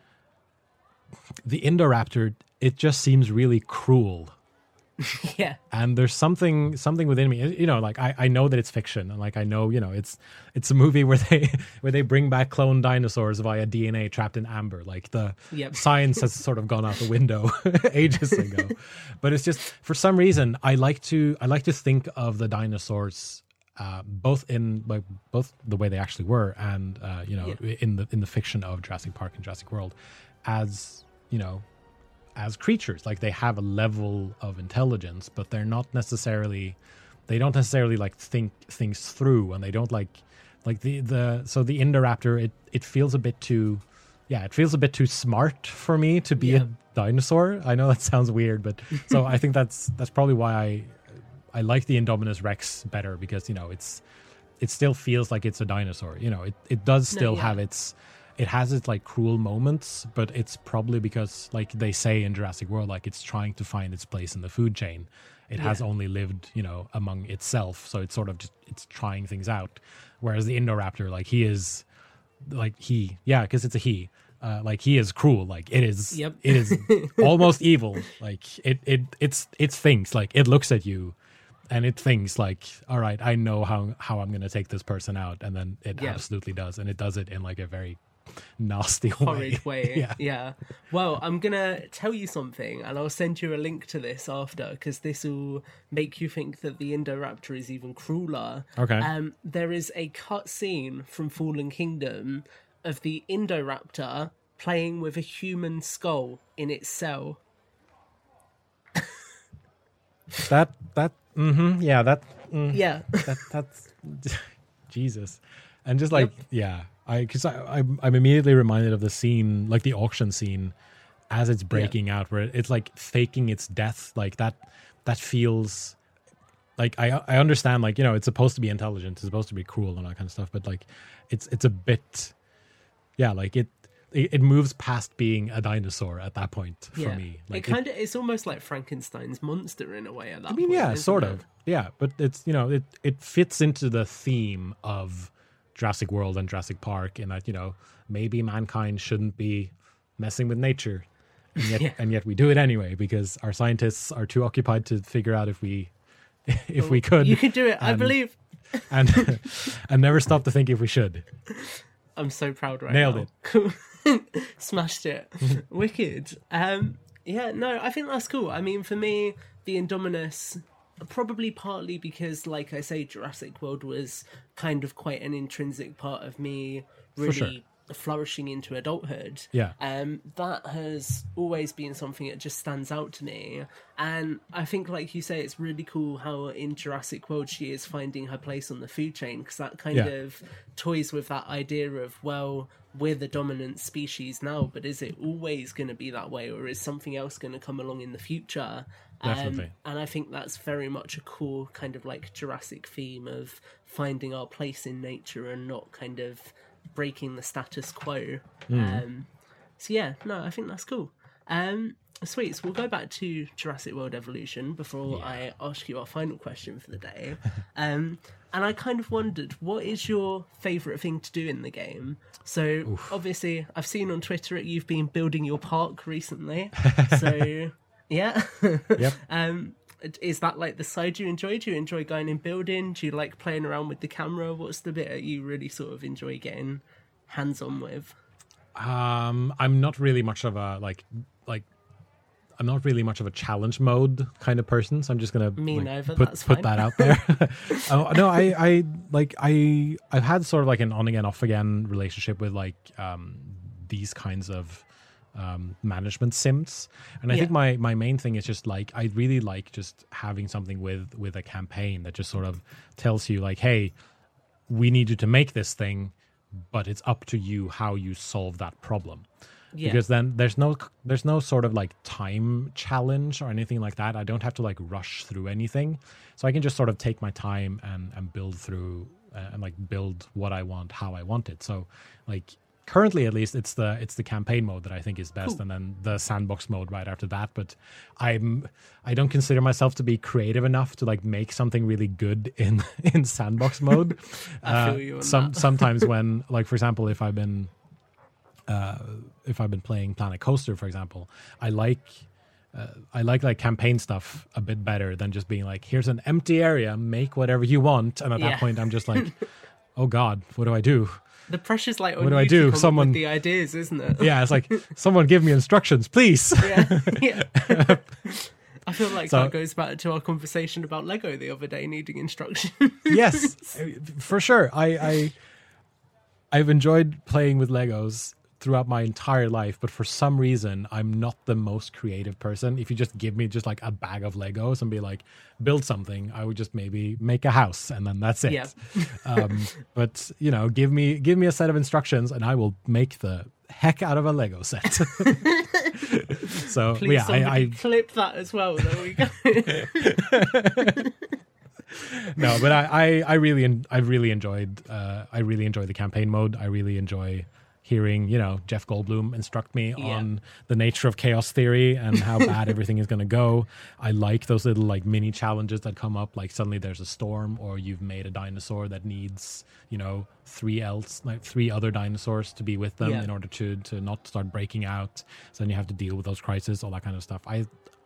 Indoraptor, it just seems really cruel. Yeah. And there's something within me, you know, like I know that it's fiction, and like I know, you know, it's a movie where they bring back clone dinosaurs via DNA trapped in amber. Like, the science has sort of gone out the window ages ago. But it's just, for some reason, I like to think of the dinosaurs both in both the way they actually were and in the fiction of Jurassic Park and Jurassic World as as creatures. Like they have a level of intelligence, but they don't necessarily like think things through, and they don't like the Indoraptor. It feels a bit too smart for me to be a dinosaur. I know that sounds weird, but so I think that's probably why I like the Indominus Rex better, because it still feels like it's a dinosaur. It does still have its like cruel moments, but it's probably because, like they say in Jurassic World, like it's trying to find its place in the food chain. It has only lived, among itself, so it's sort of it's trying things out. Whereas the Indoraptor, like he is, like because it's a he. Like he is cruel. Like it is. Yep. It is almost evil. Like it thinks. Like it looks at you, and it thinks like, all right, I know how I'm going to take this person out, and then it absolutely does, and it does it in like a very nasty horrid way. Yeah. Well, I'm gonna tell you something, and I'll send you a link to this after, because this will make you think that the Indoraptor is even crueler. Okay. There is a cut scene from Fallen Kingdom of the Indoraptor playing with a human skull in its cell. That's Jesus. And just like I'm immediately reminded of the scene, like the auction scene as it's breaking out, where it's like faking its death. Like that feels like I understand, like, it's supposed to be intelligent, it's supposed to be cruel and all that kind of stuff, but like it's a bit like it moves past being a dinosaur at that point for me. Like it's almost like Frankenstein's monster in a way at that point. Yeah, sort of. Yeah, but it's it fits into the theme of Jurassic World and Jurassic Park, in that maybe mankind shouldn't be messing with nature, and yet we do it anyway, because our scientists are too occupied to figure out if we could. You could do it, I believe. and never stop to think if we should. I'm so proud right now. Nailed it. Smashed it. Wicked. I think that's cool. I mean, for me, the Indominus, probably partly because, like I say, Jurassic World was kind of quite an intrinsic part of me really flourishing into adulthood. That has always been something that just stands out to me. And I think, like you say, it's really cool how in Jurassic World she is finding her place on the food chain, because that kind of toys with that idea of, well, we're the dominant species now, but is it always going to be that way, or is something else going to come along in the future? Definitely. And I think that's very much a cool kind of like Jurassic theme of finding our place in nature and not kind of breaking the status quo. I think that's cool. Sweet. So we'll go back to Jurassic World Evolution before I ask you our final question for the day. And I kind of wondered, what is your favourite thing to do in the game? So obviously I've seen on Twitter that you've been building your park recently. So yeah. Yep. Is that like the side you enjoy? Do you enjoy going and building? Do you like playing around with the camera? What's the bit that you really sort of enjoy getting hands-on with? I'm not really much of a I'm not really much of a challenge mode kind of person, so I'm just gonna put that out there. No, I've had sort of like an on again, off again relationship with like these kinds of management sims, and I think my main thing is just like I really like just having something with a campaign that just sort of tells you like, hey, we need you to make this thing, but it's up to you how you solve that problem. Because then there's no sort of like time challenge or anything like that. I don't have to like rush through anything, so I can just sort of take my time and build through and like build what I want, how I want it. So like currently, at least, it's the campaign mode that I think is best, and then the sandbox mode right after that. But I don't consider myself to be creative enough to like make something really good in sandbox mode. I feel you on that. Sometimes when, like, for example, if I've been playing Planet Coaster, for example, I like campaign stuff a bit better than just being like, here's an empty area, make whatever you want. And at that point, I'm just like, oh God, what do I do? The pressure's like on what do you I do? To come up with the ideas, isn't it? Yeah, it's like, someone give me instructions, please. Yeah. I feel like that goes back to our conversation about Lego the other day, needing instructions. Yes, for sure. I've enjoyed playing with Legos throughout my entire life, but for some reason, I'm not the most creative person. If you just give me just like a bag of Legos and be like, build something, I would just maybe make a house and then that's it. Yeah. But, you know, give me a set of instructions and I will make the heck out of a Lego set. So, please, yeah, I clip that as well. There we go. No, but I really enjoyed the campaign mode. I really enjoy hearing, you know, Jeff Goldblum instruct me on the nature of chaos theory and how bad everything is going to go. I like those little like mini challenges that come up, like suddenly there's a storm or you've made a dinosaur that needs, you know, three other dinosaurs to be with them in order to not start breaking out. So then you have to deal with those crises, all that kind of stuff. I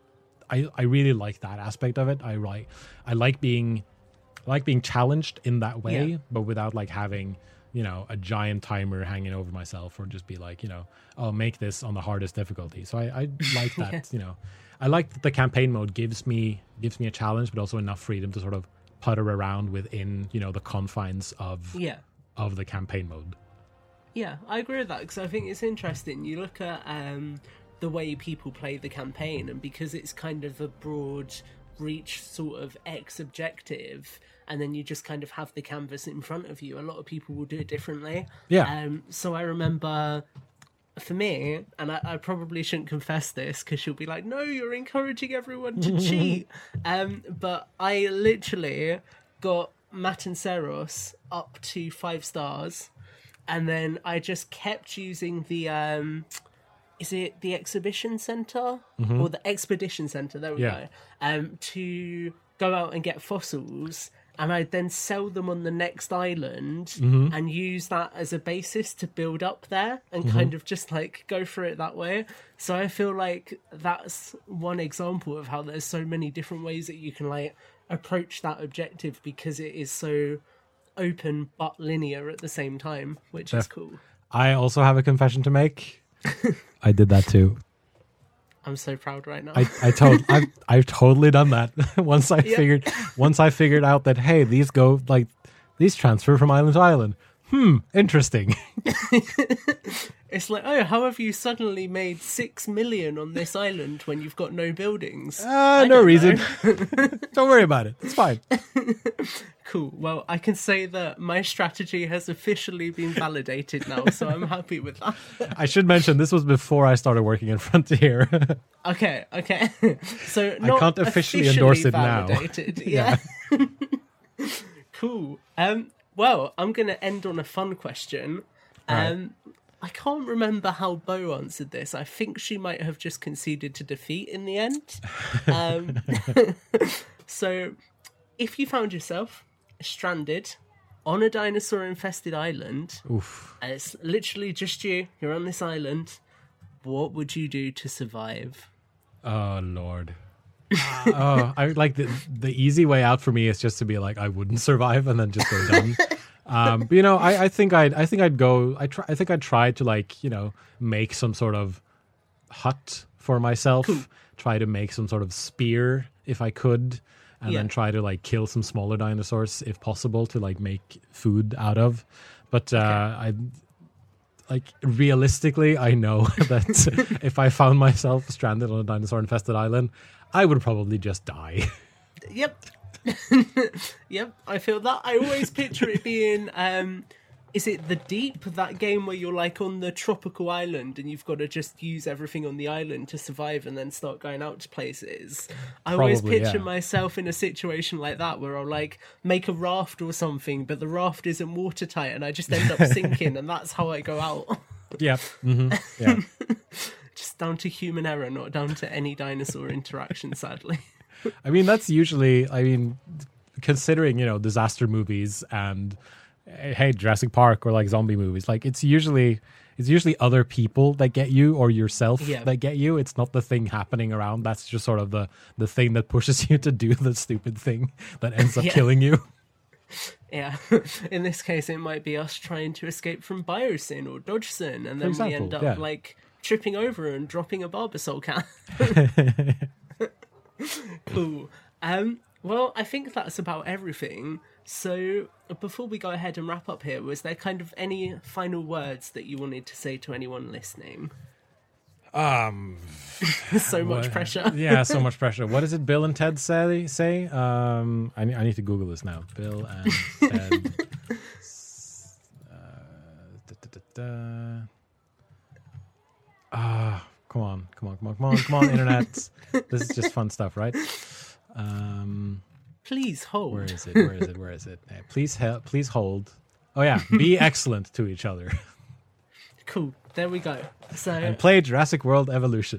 really like that aspect of it. I like being challenged in that way, but without like having, you know, a giant timer hanging over myself or just be like, you know, I'll make this on the hardest difficulty. So I like that, you know, I like that the campaign mode gives me a challenge, but also enough freedom to sort of putter around within, you know, the confines of the campaign mode. Yeah, I agree with that because I think it's interesting. You look at the way people play the campaign, and because it's kind of a broad reach sort of X objective, and then you just kind of have the canvas in front of you, a lot of people will do it differently. So I remember for me, and I probably shouldn't confess this because she'll be like, no, you're encouraging everyone to cheat, but I literally got Matt and Seros up to 5 stars, and then I just kept using the is it the exhibition center or the expedition center? There we go. To go out and get fossils, and I'd then sell them on the next island and use that as a basis to build up there and kind of just like go through it that way. So I feel like that's one example of how there's so many different ways that you can like approach that objective because it is so open but linear at the same time, which is cool. I also have a confession to make. I did that too. I'm so proud right now. I've totally done that. Once I figured out that, hey, these transfer from island to island. Interesting. It's like, oh, how have you suddenly made 6 million on this island when you've got no buildings? No reason. Don't worry about it. It's fine. Cool. Well, I can say that my strategy has officially been validated now, so I'm happy with that. I should mention, this was before I started working at Frontier. Okay. So I can't officially endorse it validated. Now. Yeah. Cool. Well, I'm going to end on a fun question. Right. I can't remember how Bo answered this. I think she might have just conceded to defeat in the end. So, if you found yourself stranded on a dinosaur-infested island, and it's literally just you're on this island, what would you do to survive? Oh, Lord. I like the easy way out for me is just to be like, I wouldn't survive and then just go dumb. But you know, I think I'd try to like, you know, make some sort of hut for myself. Cool. Try to make some sort of spear if I could, and then try to like kill some smaller dinosaurs if possible to like make food out of. But realistically, I know that if I found myself stranded on a dinosaur-infested island, I would probably just die. Yep. Yep, I feel that. I always picture it being, is it The Deep, that game where you're like on the tropical island and you've got to just use everything on the island to survive and then start going out to places? I always picture myself in a situation like that where I'll like make a raft or something, but the raft isn't watertight and I just end up sinking and that's how I go out. Yep. Yeah. Just down to human error, not down to any dinosaur interaction, sadly. I mean, that's usually, considering, you know, disaster movies and, hey, Jurassic Park or like zombie movies, like it's usually other people that get you or yourself that get you. It's not the thing happening around. That's just sort of the thing that pushes you to do the stupid thing that ends up killing you. Yeah. In this case, it might be us trying to escape from Biosyn or Dodgson, and then we end up like tripping over and dropping a Barbasol can. Cool. Well, I think that's about everything. So before we go ahead and wrap up here, was there kind of any final words that you wanted to say to anyone listening? So much pressure. Yeah, so much pressure. What is it Bill and Ted say? I need to Google this now. Bill and Ted. Come on, internet. This is just fun stuff, right? Please hold. Where is it? Please hold. Oh yeah, be excellent to each other. Cool. There we go. So and play Jurassic World Evolution.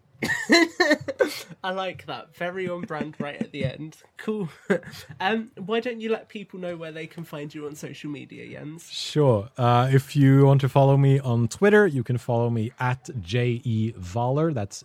I like that. Very on brand right at the end. Cool. Why don't you let people know where they can find you on social media, Jens? Sure. If you want to follow me on Twitter, you can follow me at JEVALER. That's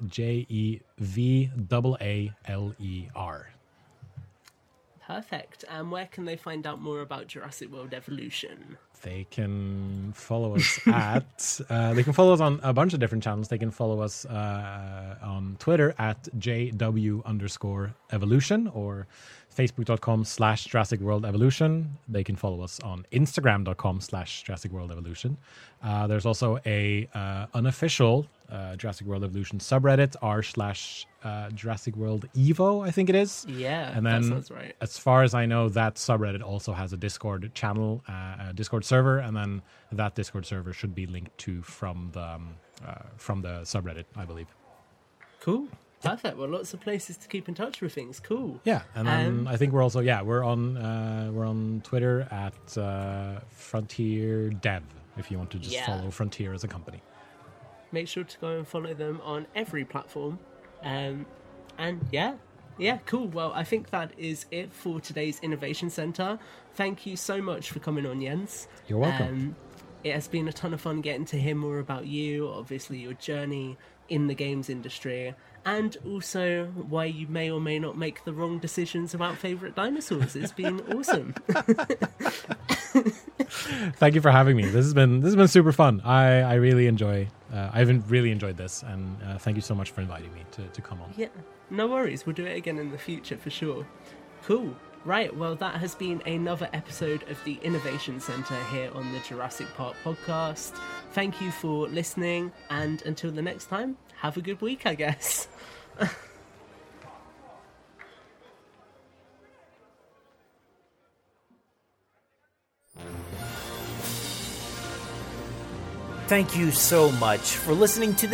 JEVAALER. Perfect. And where can they find out more about Jurassic World Evolution? They can follow us they can follow us on a bunch of different channels. They can follow us on Twitter at JW_evolution or Facebook.com/Jurassic World Evolution. They can follow us on Instagram.com/Jurassic World Evolution. There's also a unofficial Jurassic World Evolution subreddit, r/Jurassic World Evo, I think it is. Yeah, and then, that sounds right. As far as I know, that subreddit also has a Discord channel, a Discord server, and then that Discord server should be linked to from the subreddit, I believe. Cool. Perfect. Well, lots of places to keep in touch with things. Cool. Yeah, and then I think we're also we're on Twitter at Frontier Dev if you want to just follow Frontier as a company. Make sure to go and follow them on every platform. And cool. Well, I think that is it for today's Innovation Center. Thank you so much for coming on, Jens. You're welcome. It has been a ton of fun getting to hear more about you, obviously your journey in the games industry, and also why you may or may not make the wrong decisions about favourite dinosaurs. It's been awesome. Thank you for having me. This has been super fun. I really enjoy. I've really enjoyed this, and thank you so much for inviting me to come on. Yeah, no worries. We'll do it again in the future for sure. Cool. Right, well, that has been another episode of the Innovation Center here on the Jurassic Park podcast. Thank you for listening, and until the next time, have a good week, I guess. Thank you so much for listening to the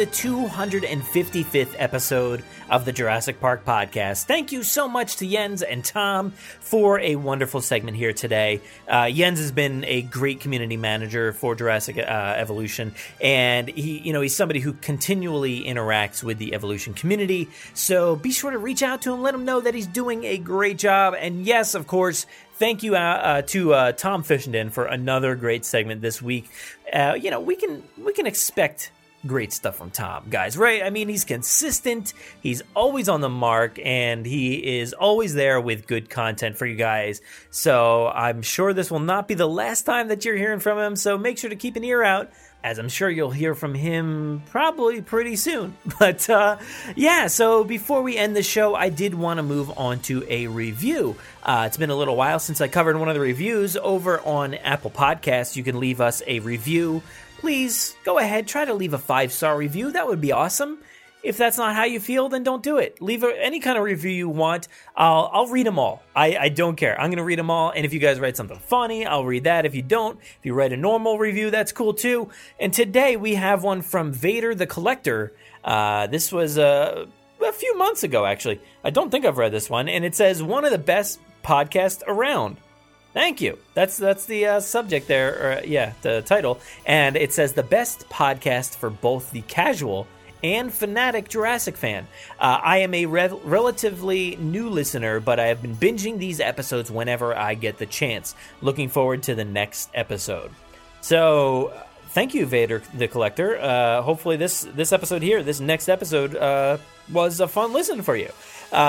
255th episode of the Jurassic Park podcast. Thank you so much to Jens and Tom for a wonderful segment here today. Jens has been a great community manager for Jurassic Evolution, and he's somebody who continually interacts with the Evolution community. So be sure to reach out to him, let him know that he's doing a great job. And yes, of course, thank you to Tom Fishenden for another great segment this week. We can expect great stuff from Tom, guys, right? I mean, he's consistent, he's always on the mark, and he is always there with good content for you guys. So I'm sure this will not be the last time that you're hearing from him, so make sure to keep an ear out, as I'm sure you'll hear from him probably pretty soon. But so before we end the show, I did want to move on to a review. It's been a little while since I covered one of the reviews over on Apple Podcasts. You can leave us a review. Please go ahead, try to leave a 5-star review. That would be awesome. If that's not how you feel, then don't do it. Leave any kind of review you want. I'll read them all. I don't care. I'm going to read them all. And if you guys write something funny, I'll read that. If you don't, if you write a normal review, that's cool too. And today we have one from Vader the Collector. This was a few months ago, actually. I don't think I've read this one. And it says, one of the best podcasts around. Thank you. That's the subject there, the title. And it says, the best podcast for both the casual and fanatic Jurassic fan. I am a relatively new listener, but I have been binging these episodes whenever I get the chance. Looking forward to the next episode. So, thank you, Vader the Collector. Hopefully this episode here, this next episode, was a fun listen for you.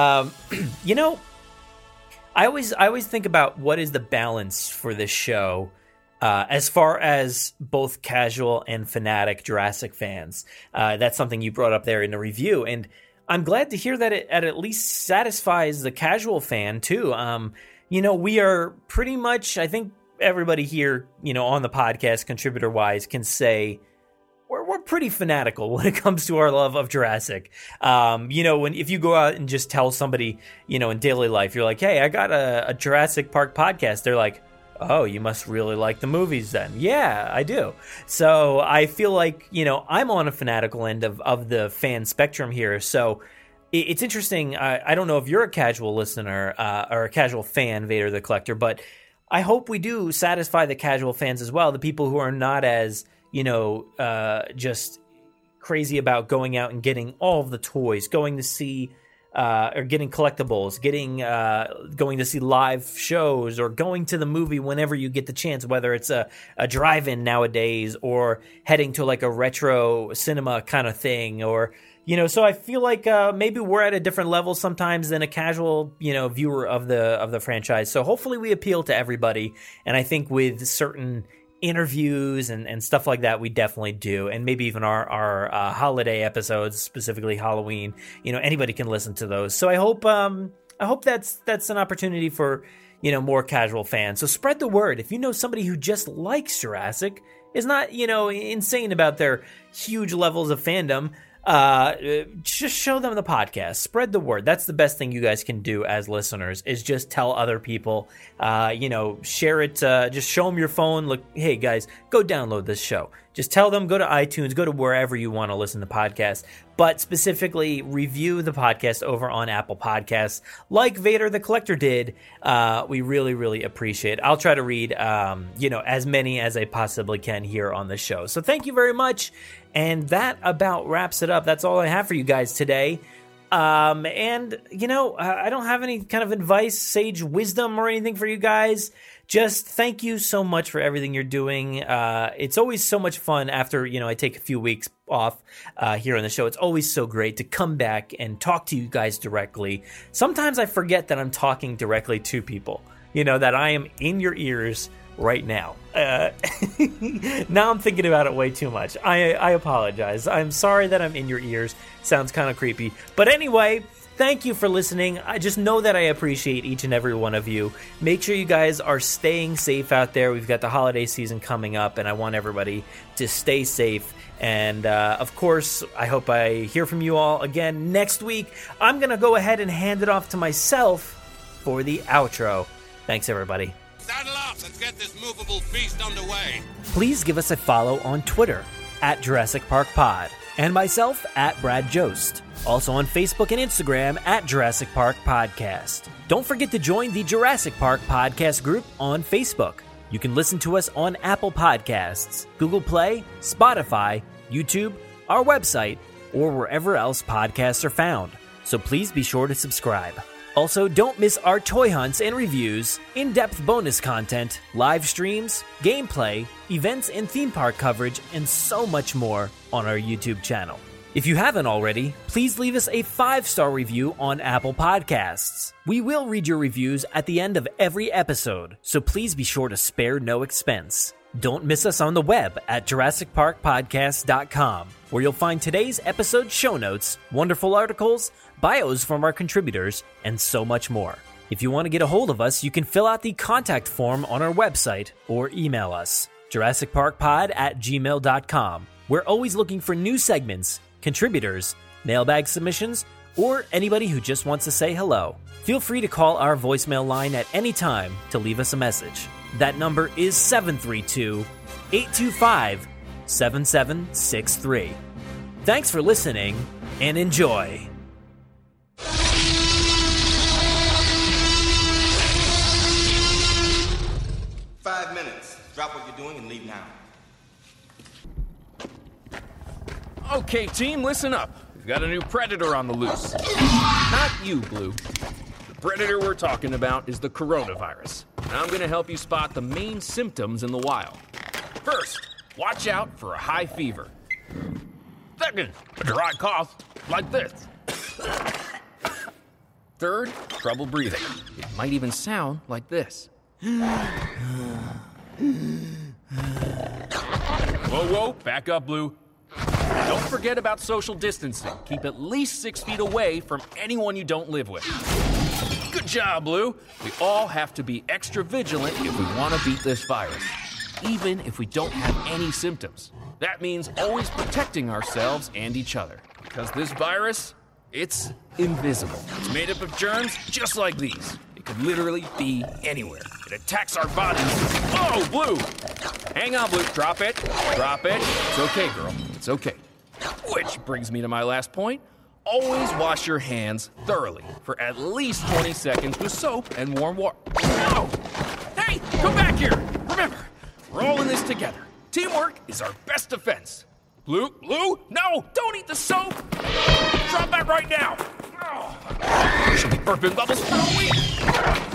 I always think about what is the balance for this show as far as both casual and fanatic Jurassic fans. That's something you brought up there in the review. And I'm glad to hear that it at least satisfies the casual fan too. We are pretty much, I think everybody here, on the podcast, contributor-wise, can say we're pretty fanatical when it comes to our love of Jurassic. If you go out and just tell somebody, in daily life, you're like, hey, I got a Jurassic Park podcast. They're like, oh, you must really like the movies then. Yeah, I do. So I feel like, I'm on a fanatical end of the fan spectrum here. So it's interesting. I don't know if you're a casual listener or a casual fan, Vader the Collector, but I hope we do satisfy the casual fans as well, the people who are not as, just crazy about going out and getting all of the toys, going to see or getting collectibles, going to see live shows, or going to the movie whenever you get the chance, whether it's a drive-in nowadays or heading to like a retro cinema kind of thing, or so I feel like maybe we're at a different level sometimes than a casual, viewer of the franchise. So hopefully we appeal to everybody, and I think with certain interviews and stuff like that, we definitely do, and maybe even our holiday episodes, specifically Halloween. Anybody can listen to those. So I hope that's an opportunity for more casual fans. So spread the word. If you know somebody who just likes Jurassic, is not insane about their huge levels of fandom, just show them the podcast. Spread the word. That's the best thing you guys can do as listeners, is just tell other people, share it, just show them your phone. Look, hey guys, go download this show. Just tell them, go to iTunes, go to wherever you want to listen to podcasts, but specifically review the podcast over on Apple Podcasts like Vader the Collector did. We really, really appreciate it. I'll try to read, as many as I possibly can here on the show. So thank you very much. And that about wraps it up. That's all I have for you guys today. I don't have any kind of advice, sage wisdom, or anything for you guys. Just thank you so much for everything you're doing. It's always so much fun after, I take a few weeks off here on the show. It's always so great to come back and talk to you guys directly. Sometimes I forget that I'm talking directly to people, that I am in your ears right now. Now I'm thinking about it way too much. I apologize. I'm sorry that I'm in your ears. Sounds kind of creepy. But anyway, thank you for listening. I just know that I appreciate each and every one of you. Make sure you guys are staying safe out there. We've got the holiday season coming up, and I want everybody to stay safe. And, of course, I hope I hear from you all again next week. I'm going to go ahead and hand it off to myself for the outro. Thanks, everybody. Saddle up! Let's get this movable feast underway. Please give us a follow on Twitter at Jurassic Park Pod, and myself at Brad Jost. Also on Facebook and Instagram at Jurassic Park Podcast. Don't forget to join the Jurassic Park Podcast group on Facebook. You can listen to us on Apple Podcasts, Google Play, Spotify, YouTube, our website, or wherever else podcasts are found. So please be sure to subscribe. Also, don't miss our toy hunts and reviews, in-depth bonus content, live streams, gameplay, events and theme park coverage, and so much more on our YouTube channel. If you haven't already, please leave us a 5-star review on Apple Podcasts. We will read your reviews at the end of every episode, so please be sure to spare no expense. Don't miss us on the web at JurassicParkPodcast.com, where you'll find today's episode show notes, wonderful articles, bios from our contributors, and so much more. If you want to get a hold of us, you can fill out the contact form on our website or email us, JurassicParkPod@gmail.com. We're always looking for new segments, contributors, mailbag submissions, or anybody who just wants to say hello. Feel free to call our voicemail line at any time to leave us a message. That number is 732-825-7763. Thanks for listening, and enjoy. 5 minutes. Drop what you're doing and leave now. Okay, team, listen up. We've got a new predator on the loose. Not you, Blue. The predator we're talking about is the coronavirus. And I'm going to help you spot the main symptoms in the wild. First, watch out for a high fever. Second, a dry cough like this. Third, trouble breathing. It might even sound like this. Whoa, back up, Blue. Don't forget about social distancing. Keep at least 6 feet away from anyone you don't live with. Good job, Blue. We all have to be extra vigilant if we want to beat this virus, even if we don't have any symptoms. That means always protecting ourselves and each other. Because this virus, it's invisible. It's made up of germs just like these. It could literally be anywhere. It attacks our bodies. Whoa, Blue! Hang on, Blue. Drop it. Drop it. It's okay, girl. It's okay. Which brings me to my last point. Always wash your hands thoroughly for at least 20 seconds with soap and warm water. No! Hey, come back here! Remember, we're all in this together. Teamwork is our best defense. Blue? No! Don't eat the soap! Drop that right now! Oh. Should be burping bubbles for a week!